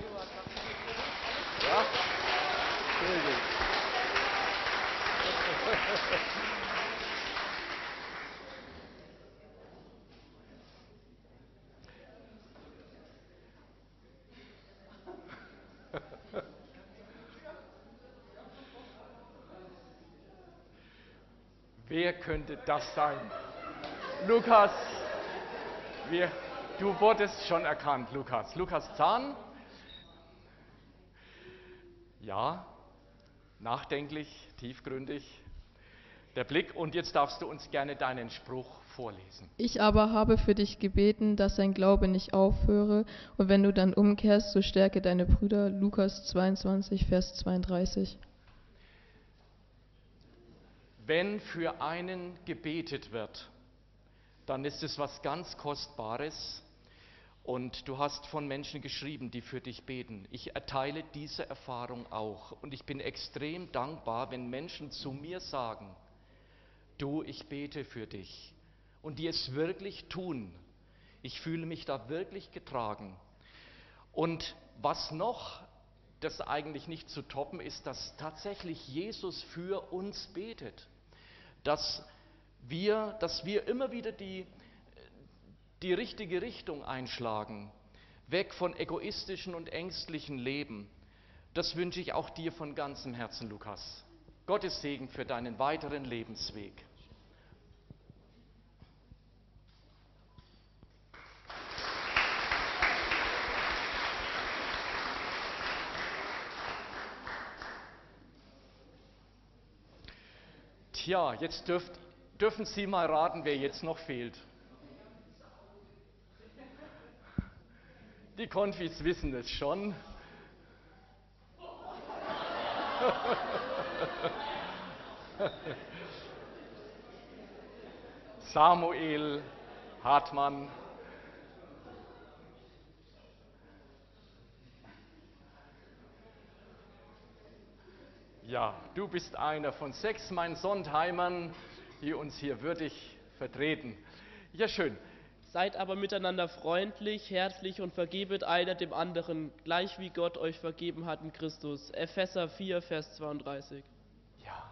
Ja? Sehr gut. Wer könnte das sein? Lukas, wir, du wurdest schon erkannt, Lukas. Lukas Zahn? Ja, nachdenklich, tiefgründig. Der Blick, und jetzt darfst du uns gerne deinen Spruch vorlesen. Ich aber habe für dich gebeten, dass dein Glaube nicht aufhöre, und wenn du dann umkehrst, so stärke deine Brüder. Lukas zweiundzwanzig, Vers zweiunddreißig. Wenn für einen gebetet wird, dann ist es was ganz Kostbares, und du hast von Menschen geschrieben, die für dich beten. Ich erteile diese Erfahrung auch, und ich bin extrem dankbar, wenn Menschen zu mir sagen, du, ich bete für dich, und die es wirklich tun. Ich fühle mich da wirklich getragen. Und was noch, das eigentlich nicht zu toppen ist, dass tatsächlich Jesus für uns betet. Dass wir, dass wir immer wieder die, die richtige Richtung einschlagen, weg von egoistischen und ängstlichen Leben. Das wünsche ich auch dir von ganzem Herzen, Lukas. Gottes Segen für deinen weiteren Lebensweg. Tja, jetzt dürft, dürfen Sie mal raten, wer jetzt noch fehlt. Die Konfis wissen es schon. Samuel Hartmann. Ja, du bist einer von sechs meinen Sondheimern, die uns hier würdig vertreten. Ja, schön. Seid aber miteinander freundlich, herzlich und vergebet einer dem anderen, gleich wie Gott euch vergeben hat in Christus. Epheser vier, Vers zweiunddreißig. Ja,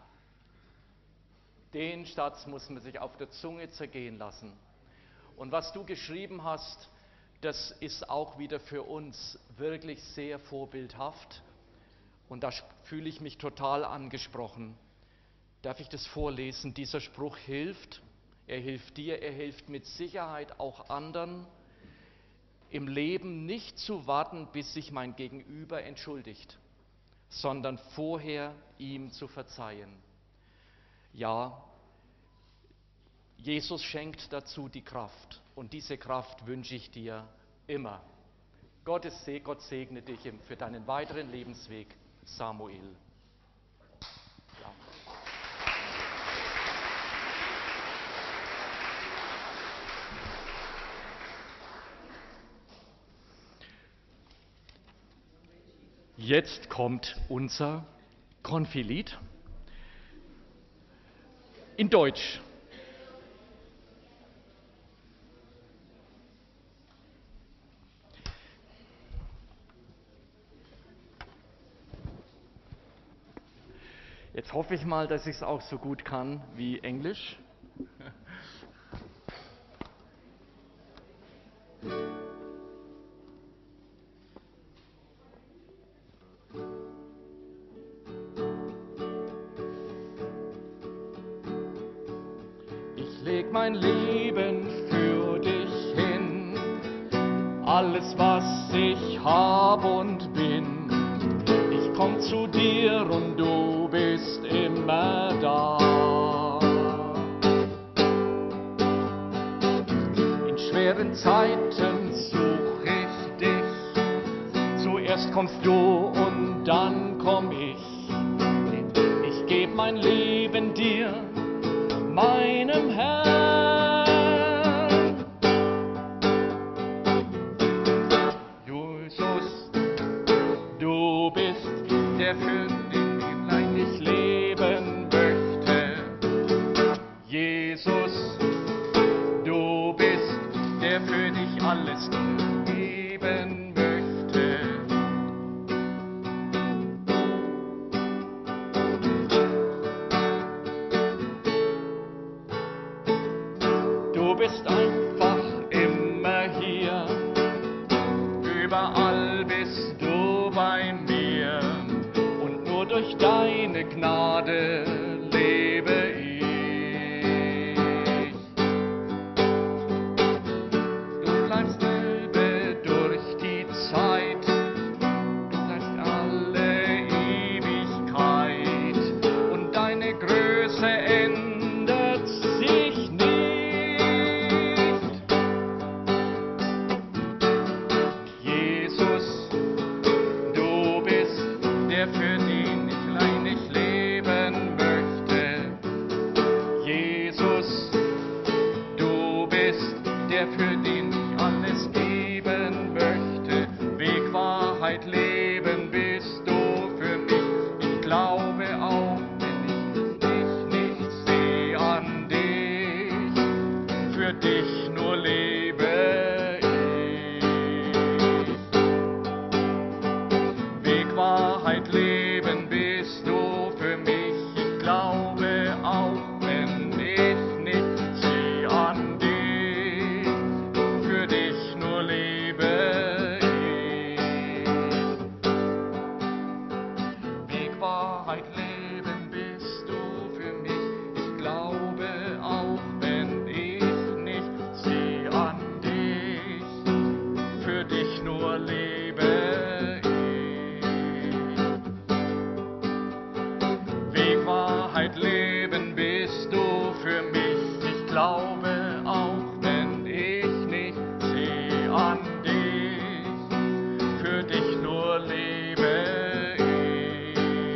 den Satz muss man sich auf der Zunge zergehen lassen. Und was du geschrieben hast, das ist auch wieder für uns wirklich sehr vorbildhaft. Und da fühle ich mich total angesprochen. Darf ich das vorlesen? Dieser Spruch hilft. Er hilft dir, er hilft mit Sicherheit auch anderen, im Leben nicht zu warten, bis sich mein Gegenüber entschuldigt, sondern vorher ihm zu verzeihen. Ja, Jesus schenkt dazu die Kraft, und diese Kraft wünsche ich dir immer. Gottes Se- Gott segne dich für deinen weiteren Lebensweg. Samuel. Ja. Jetzt kommt unser Konfilied in Deutsch. Jetzt hoffe ich mal, dass ich es auch so gut kann wie Englisch. Ich leg mein Leben für dich hin, alles was ich hab und bin. Ich komm zu dir und du bist immer da. In schweren Zeiten such ich Erst kommst du und dann komm ich. Ich geb mein Leben dir, meinem Herrn. Jesus, du bist der, für den ich leben möchte. Jesus, du bist der, für dich alles geben möchte. Du bist einfach immer hier, überall bist du bei mir und nur durch deine Gnade lebe ich. Du bleibst selbe durch die Zeit, du bleibst alle Ewigkeit und deine Größe ändert sich nicht. Jesus, du bist der, für den ich leinig leben möchte. Jesus, du bist der, für den ich alles geben möchte. Weg, Wahrheit, Leben bist du für mich. Ich glaube auch, wenn ich dich nicht sehe an dich, für dich nur lebe ich. Weg, Wahrheit, Leben bist du für mich. Ich glaube auch, wenn ich nicht sehe an dich, für dich nur lebe ich. Weg, Wahrheit, Leben bist du für mich. Ich glaube auch, wenn ich nicht sehe an dich, für dich nur lebe ich. Weg, Wahrheit, Leben bist du für mich. Ich glaube auch, wenn ich nicht sehe an dich, für dich nur lebe ich.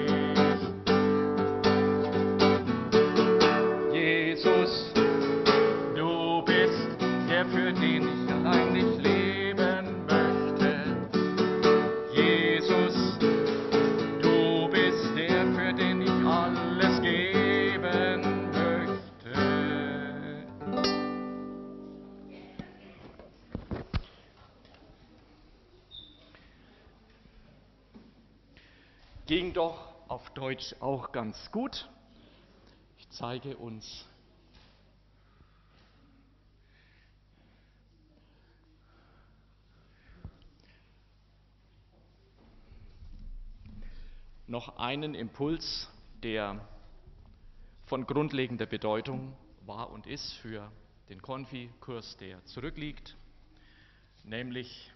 Jesus, du bist der, für den ich allein nicht leben möchte. Jesus, du bist der, für den ich alles geben möchte. Ging doch auf Deutsch auch ganz gut. Ich zeige uns noch einen Impuls, der von grundlegender Bedeutung war und ist für den Konfi-Kurs, der zurückliegt, nämlich,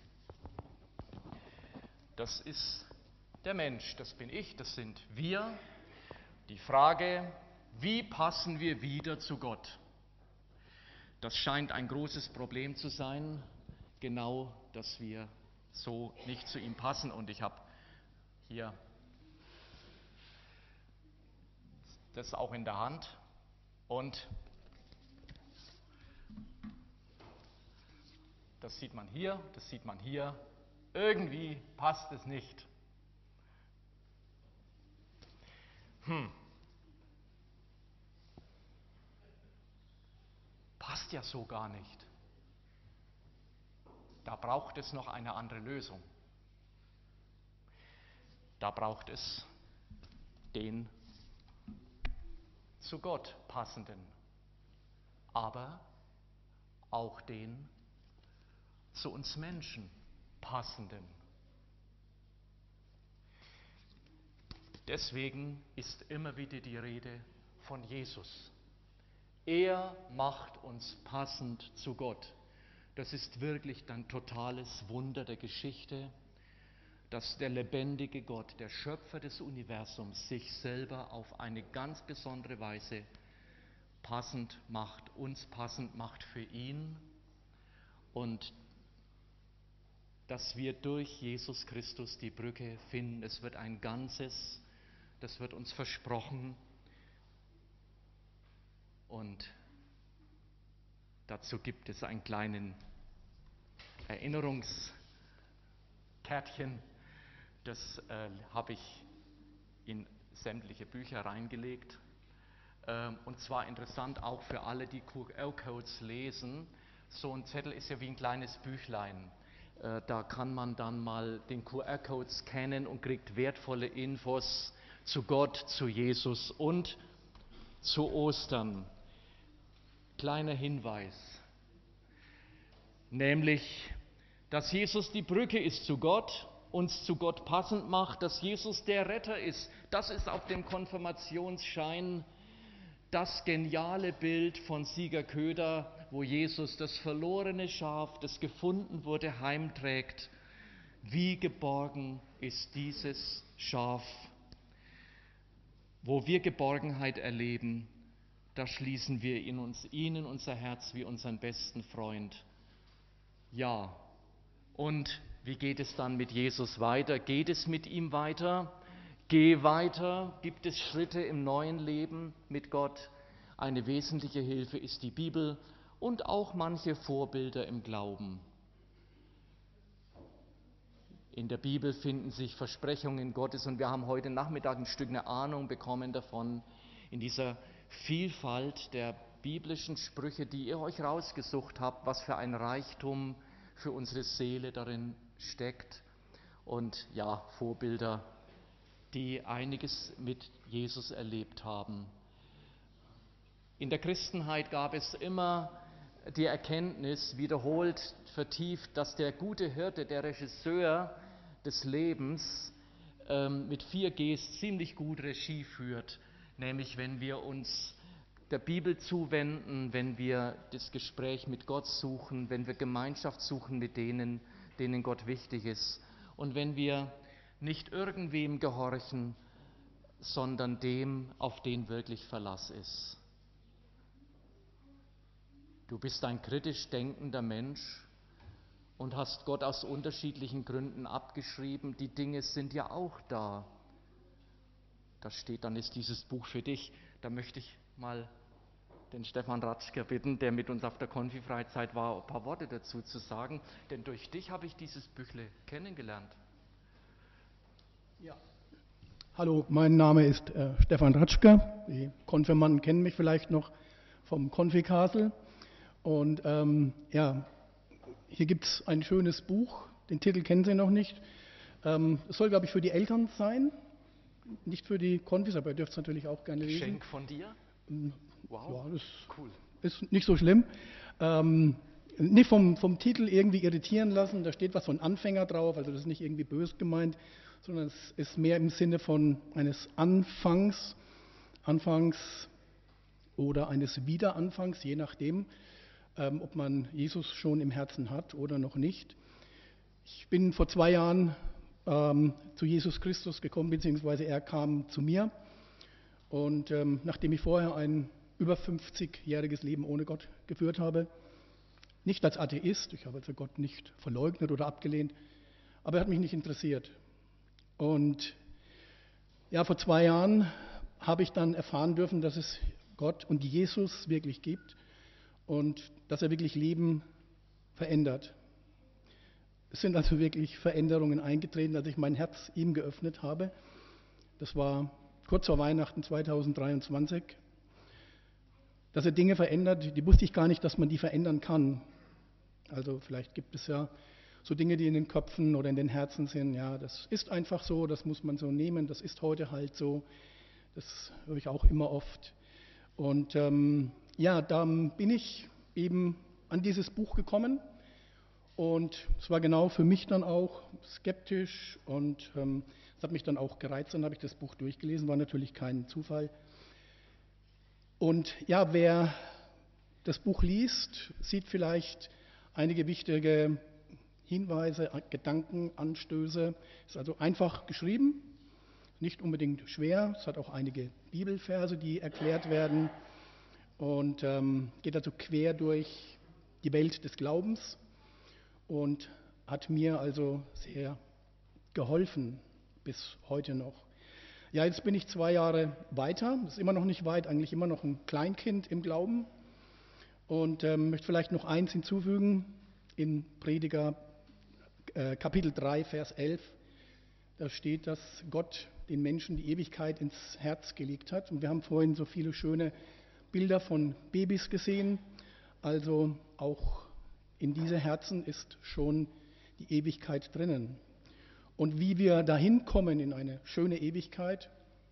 das ist der Mensch, das bin ich, das sind wir. Die Frage, wie passen wir wieder zu Gott? Das scheint ein großes Problem zu sein, genau, dass wir so nicht zu ihm passen. Und ich habe hier das auch in der Hand. Und das sieht man hier, das sieht man hier. Irgendwie passt es nicht. Hm. Passt ja so gar nicht. Da braucht es noch eine andere Lösung. Da braucht es den zu Gott passenden, aber auch den zu uns Menschen passenden. Deswegen ist immer wieder die Rede von Jesus. Er macht uns passend zu Gott. Das ist wirklich ein totales Wunder der Geschichte, dass der lebendige Gott, der Schöpfer des Universums, sich selber auf eine ganz besondere Weise passend macht, uns passend macht für ihn. Und dass wir durch Jesus Christus die Brücke finden. Es wird ein Ganzes, das wird uns versprochen. Und dazu gibt es einen kleinen Erinnerungskärtchen. Das äh, habe ich in sämtliche Bücher reingelegt. Ähm, und zwar interessant auch für alle, die Q R-Codes lesen. So ein Zettel ist ja wie ein kleines Büchlein. Äh, da kann man dann mal den Q R-Code scannen und kriegt wertvolle Infos zu Gott, zu Jesus und zu Ostern. Kleiner Hinweis, nämlich, dass Jesus die Brücke ist zu Gott, uns zu Gott passend macht, dass Jesus der Retter ist. Das ist auf dem Konfirmationsschein das geniale Bild von Sieger Köder, wo Jesus das verlorene Schaf, das gefunden wurde, heimträgt. Wie geborgen ist dieses Schaf? Wo wir Geborgenheit erleben, da schließen wir in uns, ihnen unser Herz wie unseren besten Freund. Ja, und wie geht es dann mit Jesus weiter? Geht es mit ihm weiter? Geh weiter. Gibt es Schritte im neuen Leben mit Gott? Eine wesentliche Hilfe ist die Bibel und auch manche Vorbilder im Glauben. In der Bibel finden sich Versprechungen Gottes und wir haben heute Nachmittag ein Stück eine Ahnung bekommen davon, in dieser Vielfalt der biblischen Sprüche, die ihr euch rausgesucht habt, was für ein Reichtum für unsere Seele darin steckt. Und ja, Vorbilder, die einiges mit Jesus erlebt haben. In der Christenheit gab es immer die Erkenntnis, wiederholt, vertieft, dass der gute Hirte, der Regisseur des Lebens, ähm, mit vier Gs ziemlich gut Regie führt. Nämlich wenn wir uns der Bibel zuwenden, wenn wir das Gespräch mit Gott suchen, wenn wir Gemeinschaft suchen mit denen, denen Gott wichtig ist. Und wenn wir nicht irgendwem gehorchen, sondern dem, auf den wirklich Verlass ist. Du bist ein kritisch denkender Mensch und hast Gott aus unterschiedlichen Gründen abgeschrieben. Die Dinge sind ja auch da. Da steht, dann ist dieses Buch für dich. Da möchte ich mal den Stefan Ratschker bitten, der mit uns auf der Konfi-Freizeit war, ein paar Worte dazu zu sagen. Denn durch dich habe ich dieses Büchle kennengelernt. Ja. Hallo, mein Name ist äh, Stefan Ratschker. Die Konfirmanden kennen mich vielleicht noch vom Konfikasel. Und ähm, ja, hier gibt es ein schönes Buch. Den Titel kennen Sie noch nicht. Ähm, es soll, glaube ich, für die Eltern sein. Nicht für die Konfis, aber ihr dürft es natürlich auch gerne lesen. Geschenk von dir? Wow, ja, das cool. Ist nicht so schlimm. Ähm, nicht vom, vom Titel irgendwie irritieren lassen. Da steht was von Anfänger drauf, also das ist nicht irgendwie böse gemeint, sondern es ist mehr im Sinne von eines Anfangs, Anfangs oder eines Wiederanfangs, je nachdem, ähm, ob man Jesus schon im Herzen hat oder noch nicht. Ich bin vor zwei Jahren ähm, zu Jesus Christus gekommen, beziehungsweise er kam zu mir. Und ähm, nachdem ich vorher ein über fünfzigjähriges Leben ohne Gott geführt habe, nicht als Atheist, ich habe also Gott nicht verleugnet oder abgelehnt, aber er hat mich nicht interessiert. Und ja, vor zwei Jahren habe ich dann erfahren dürfen, dass es Gott und Jesus wirklich gibt und dass er wirklich Leben verändert. Es sind also wirklich Veränderungen eingetreten, als ich mein Herz ihm geöffnet habe. Das war kurz vor Weihnachten zweitausenddreiundzwanzig. Dass er Dinge verändert, die wusste ich gar nicht, dass man die verändern kann. Also vielleicht gibt es ja so Dinge, die in den Köpfen oder in den Herzen sind. Ja, das ist einfach so, das muss man so nehmen, das ist heute halt so. Das höre ich auch immer oft. Und ähm, ja, da bin ich eben an dieses Buch gekommen. Und es war genau für mich dann auch skeptisch und ähm, es hat mich dann auch gereizt. Dann habe ich das Buch durchgelesen, war natürlich kein Zufall. Und ja, wer das Buch liest, sieht vielleicht einige wichtige Hinweise, Gedanken, Anstöße. Es ist also einfach geschrieben, nicht unbedingt schwer. Es hat auch einige Bibelverse, die erklärt werden und ähm, geht also quer durch die Welt des Glaubens. Und hat mir also sehr geholfen, bis heute noch. Ja, jetzt bin ich zwei Jahre weiter, das ist immer noch nicht weit, eigentlich immer noch ein Kleinkind im Glauben und ähm, möchte vielleicht noch eins hinzufügen, in Prediger äh, Kapitel drei, Vers elf, da steht, dass Gott den Menschen die Ewigkeit ins Herz gelegt hat und wir haben vorhin so viele schöne Bilder von Babys gesehen, also auch in diese Herzen ist schon die Ewigkeit drinnen. Und wie wir dahin kommen in eine schöne Ewigkeit,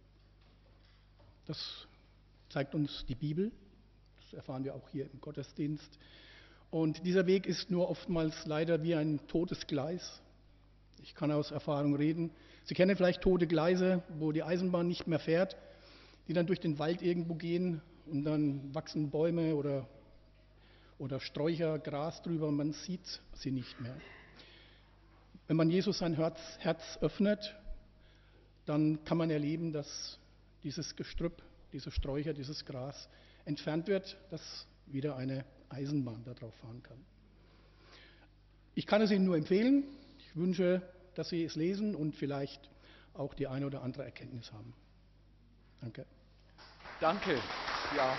das zeigt uns die Bibel. Das erfahren wir auch hier im Gottesdienst. Und dieser Weg ist nur oftmals leider wie ein totes Gleis. Ich kann aus Erfahrung reden. Sie kennen vielleicht tote Gleise, wo die Eisenbahn nicht mehr fährt, die dann durch den Wald irgendwo gehen und dann wachsen Bäume oder, oder Sträucher, Gras drüber und man sieht sie nicht mehr. Wenn man Jesus sein Herz, Herz öffnet, dann kann man erleben, dass dieses Gestrüpp, diese Sträucher, dieses Gras entfernt wird, dass wieder eine Eisenbahn da drauf fahren kann. Ich kann es Ihnen nur empfehlen. Ich wünsche, dass Sie es lesen und vielleicht auch die eine oder andere Erkenntnis haben. Danke. Danke. Ja.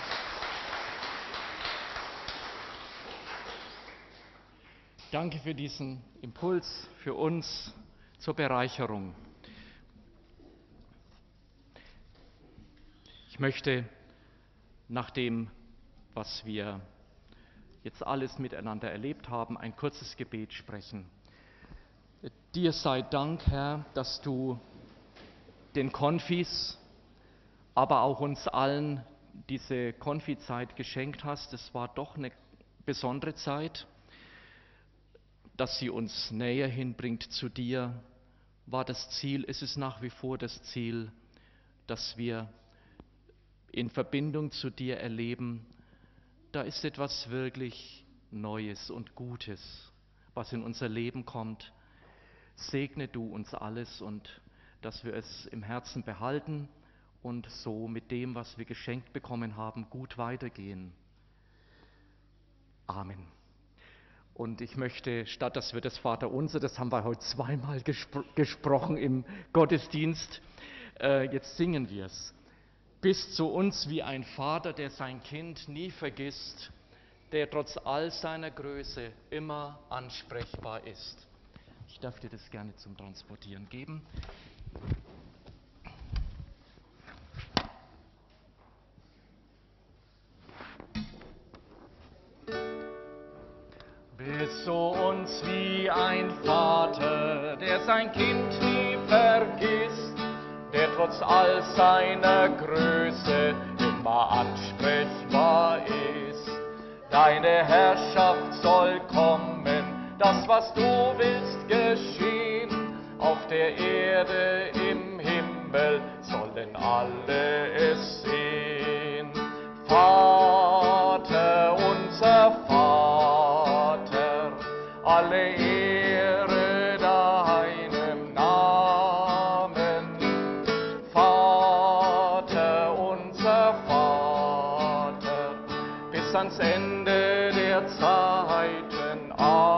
Danke für diesen Impuls für uns zur Bereicherung. Ich möchte nach dem, was wir jetzt alles miteinander erlebt haben, ein kurzes Gebet sprechen. Dir sei Dank, Herr, dass du den Konfis, aber auch uns allen diese Konfizeit geschenkt hast. Es war doch eine besondere Zeit. Dass sie uns näher hinbringt zu dir, war das Ziel, ist es nach wie vor das Ziel, dass wir in Verbindung zu dir erleben, da ist etwas wirklich Neues und Gutes, was in unser Leben kommt. Segne du uns alles und dass wir es im Herzen behalten und so mit dem, was wir geschenkt bekommen haben, gut weitergehen. Amen. Und ich möchte, statt dass wir das Vaterunser, das haben wir heute zweimal gespro- gesprochen im Gottesdienst, äh, jetzt singen wir es. Bist zu uns wie ein Vater, der sein Kind nie vergisst, der trotz all seiner Größe immer ansprechbar ist. Ich darf dir das gerne zum Transportieren geben. Bist zu uns wie ein Vater, der sein Kind nie vergisst, der trotz all seiner Größe immer ansprechbar ist. Deine Herrschaft soll kommen, das, was du willst, geschehen. Auf der Erde, im Himmel sollen alle es sehen. Vater, unser Vater, alle Ehre deinem Namen. Vater, unser Vater, bis ans Ende der Zeiten.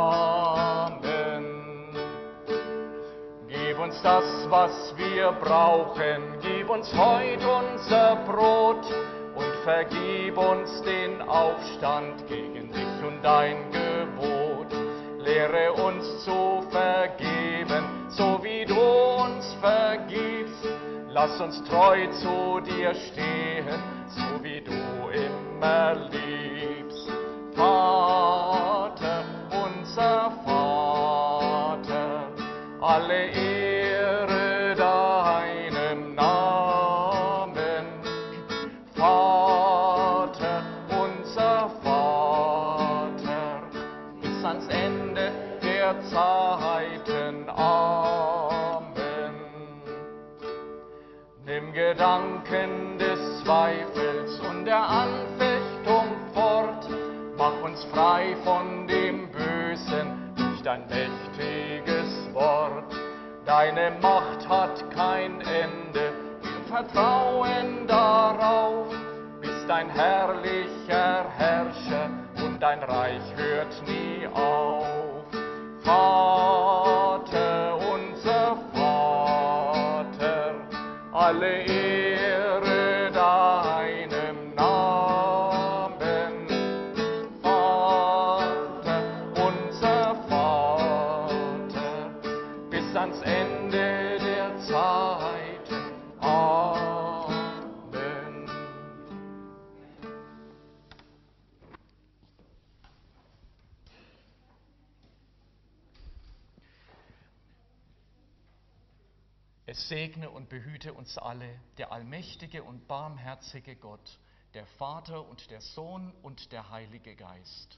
Amen. Gib uns das, was wir brauchen, gib uns heut unser Brot und vergib uns den Aufstand gegen dich und dein Gebot. Lehre uns zu vergeben, so wie du uns vergibst. Lass uns treu zu dir stehen, so wie du immer liebst. Vater, unser Vater, alle Ehre deinem Namen. Vater, unser Vater, bis ans Ende der Zeiten. Amen. Nimm Gedanken des Zweifels und der Anfechtung fort, mach uns frei von dem Bösen durch dein mächtiges Wort. Deine Macht hat kein Ende, wir vertrauen darauf, bist ein herrlicher Herrscher und dein Reich hört nie auf. Vater, Es segne und behüte uns alle, der allmächtige und barmherzige Gott, der Vater und der Sohn und der Heilige Geist.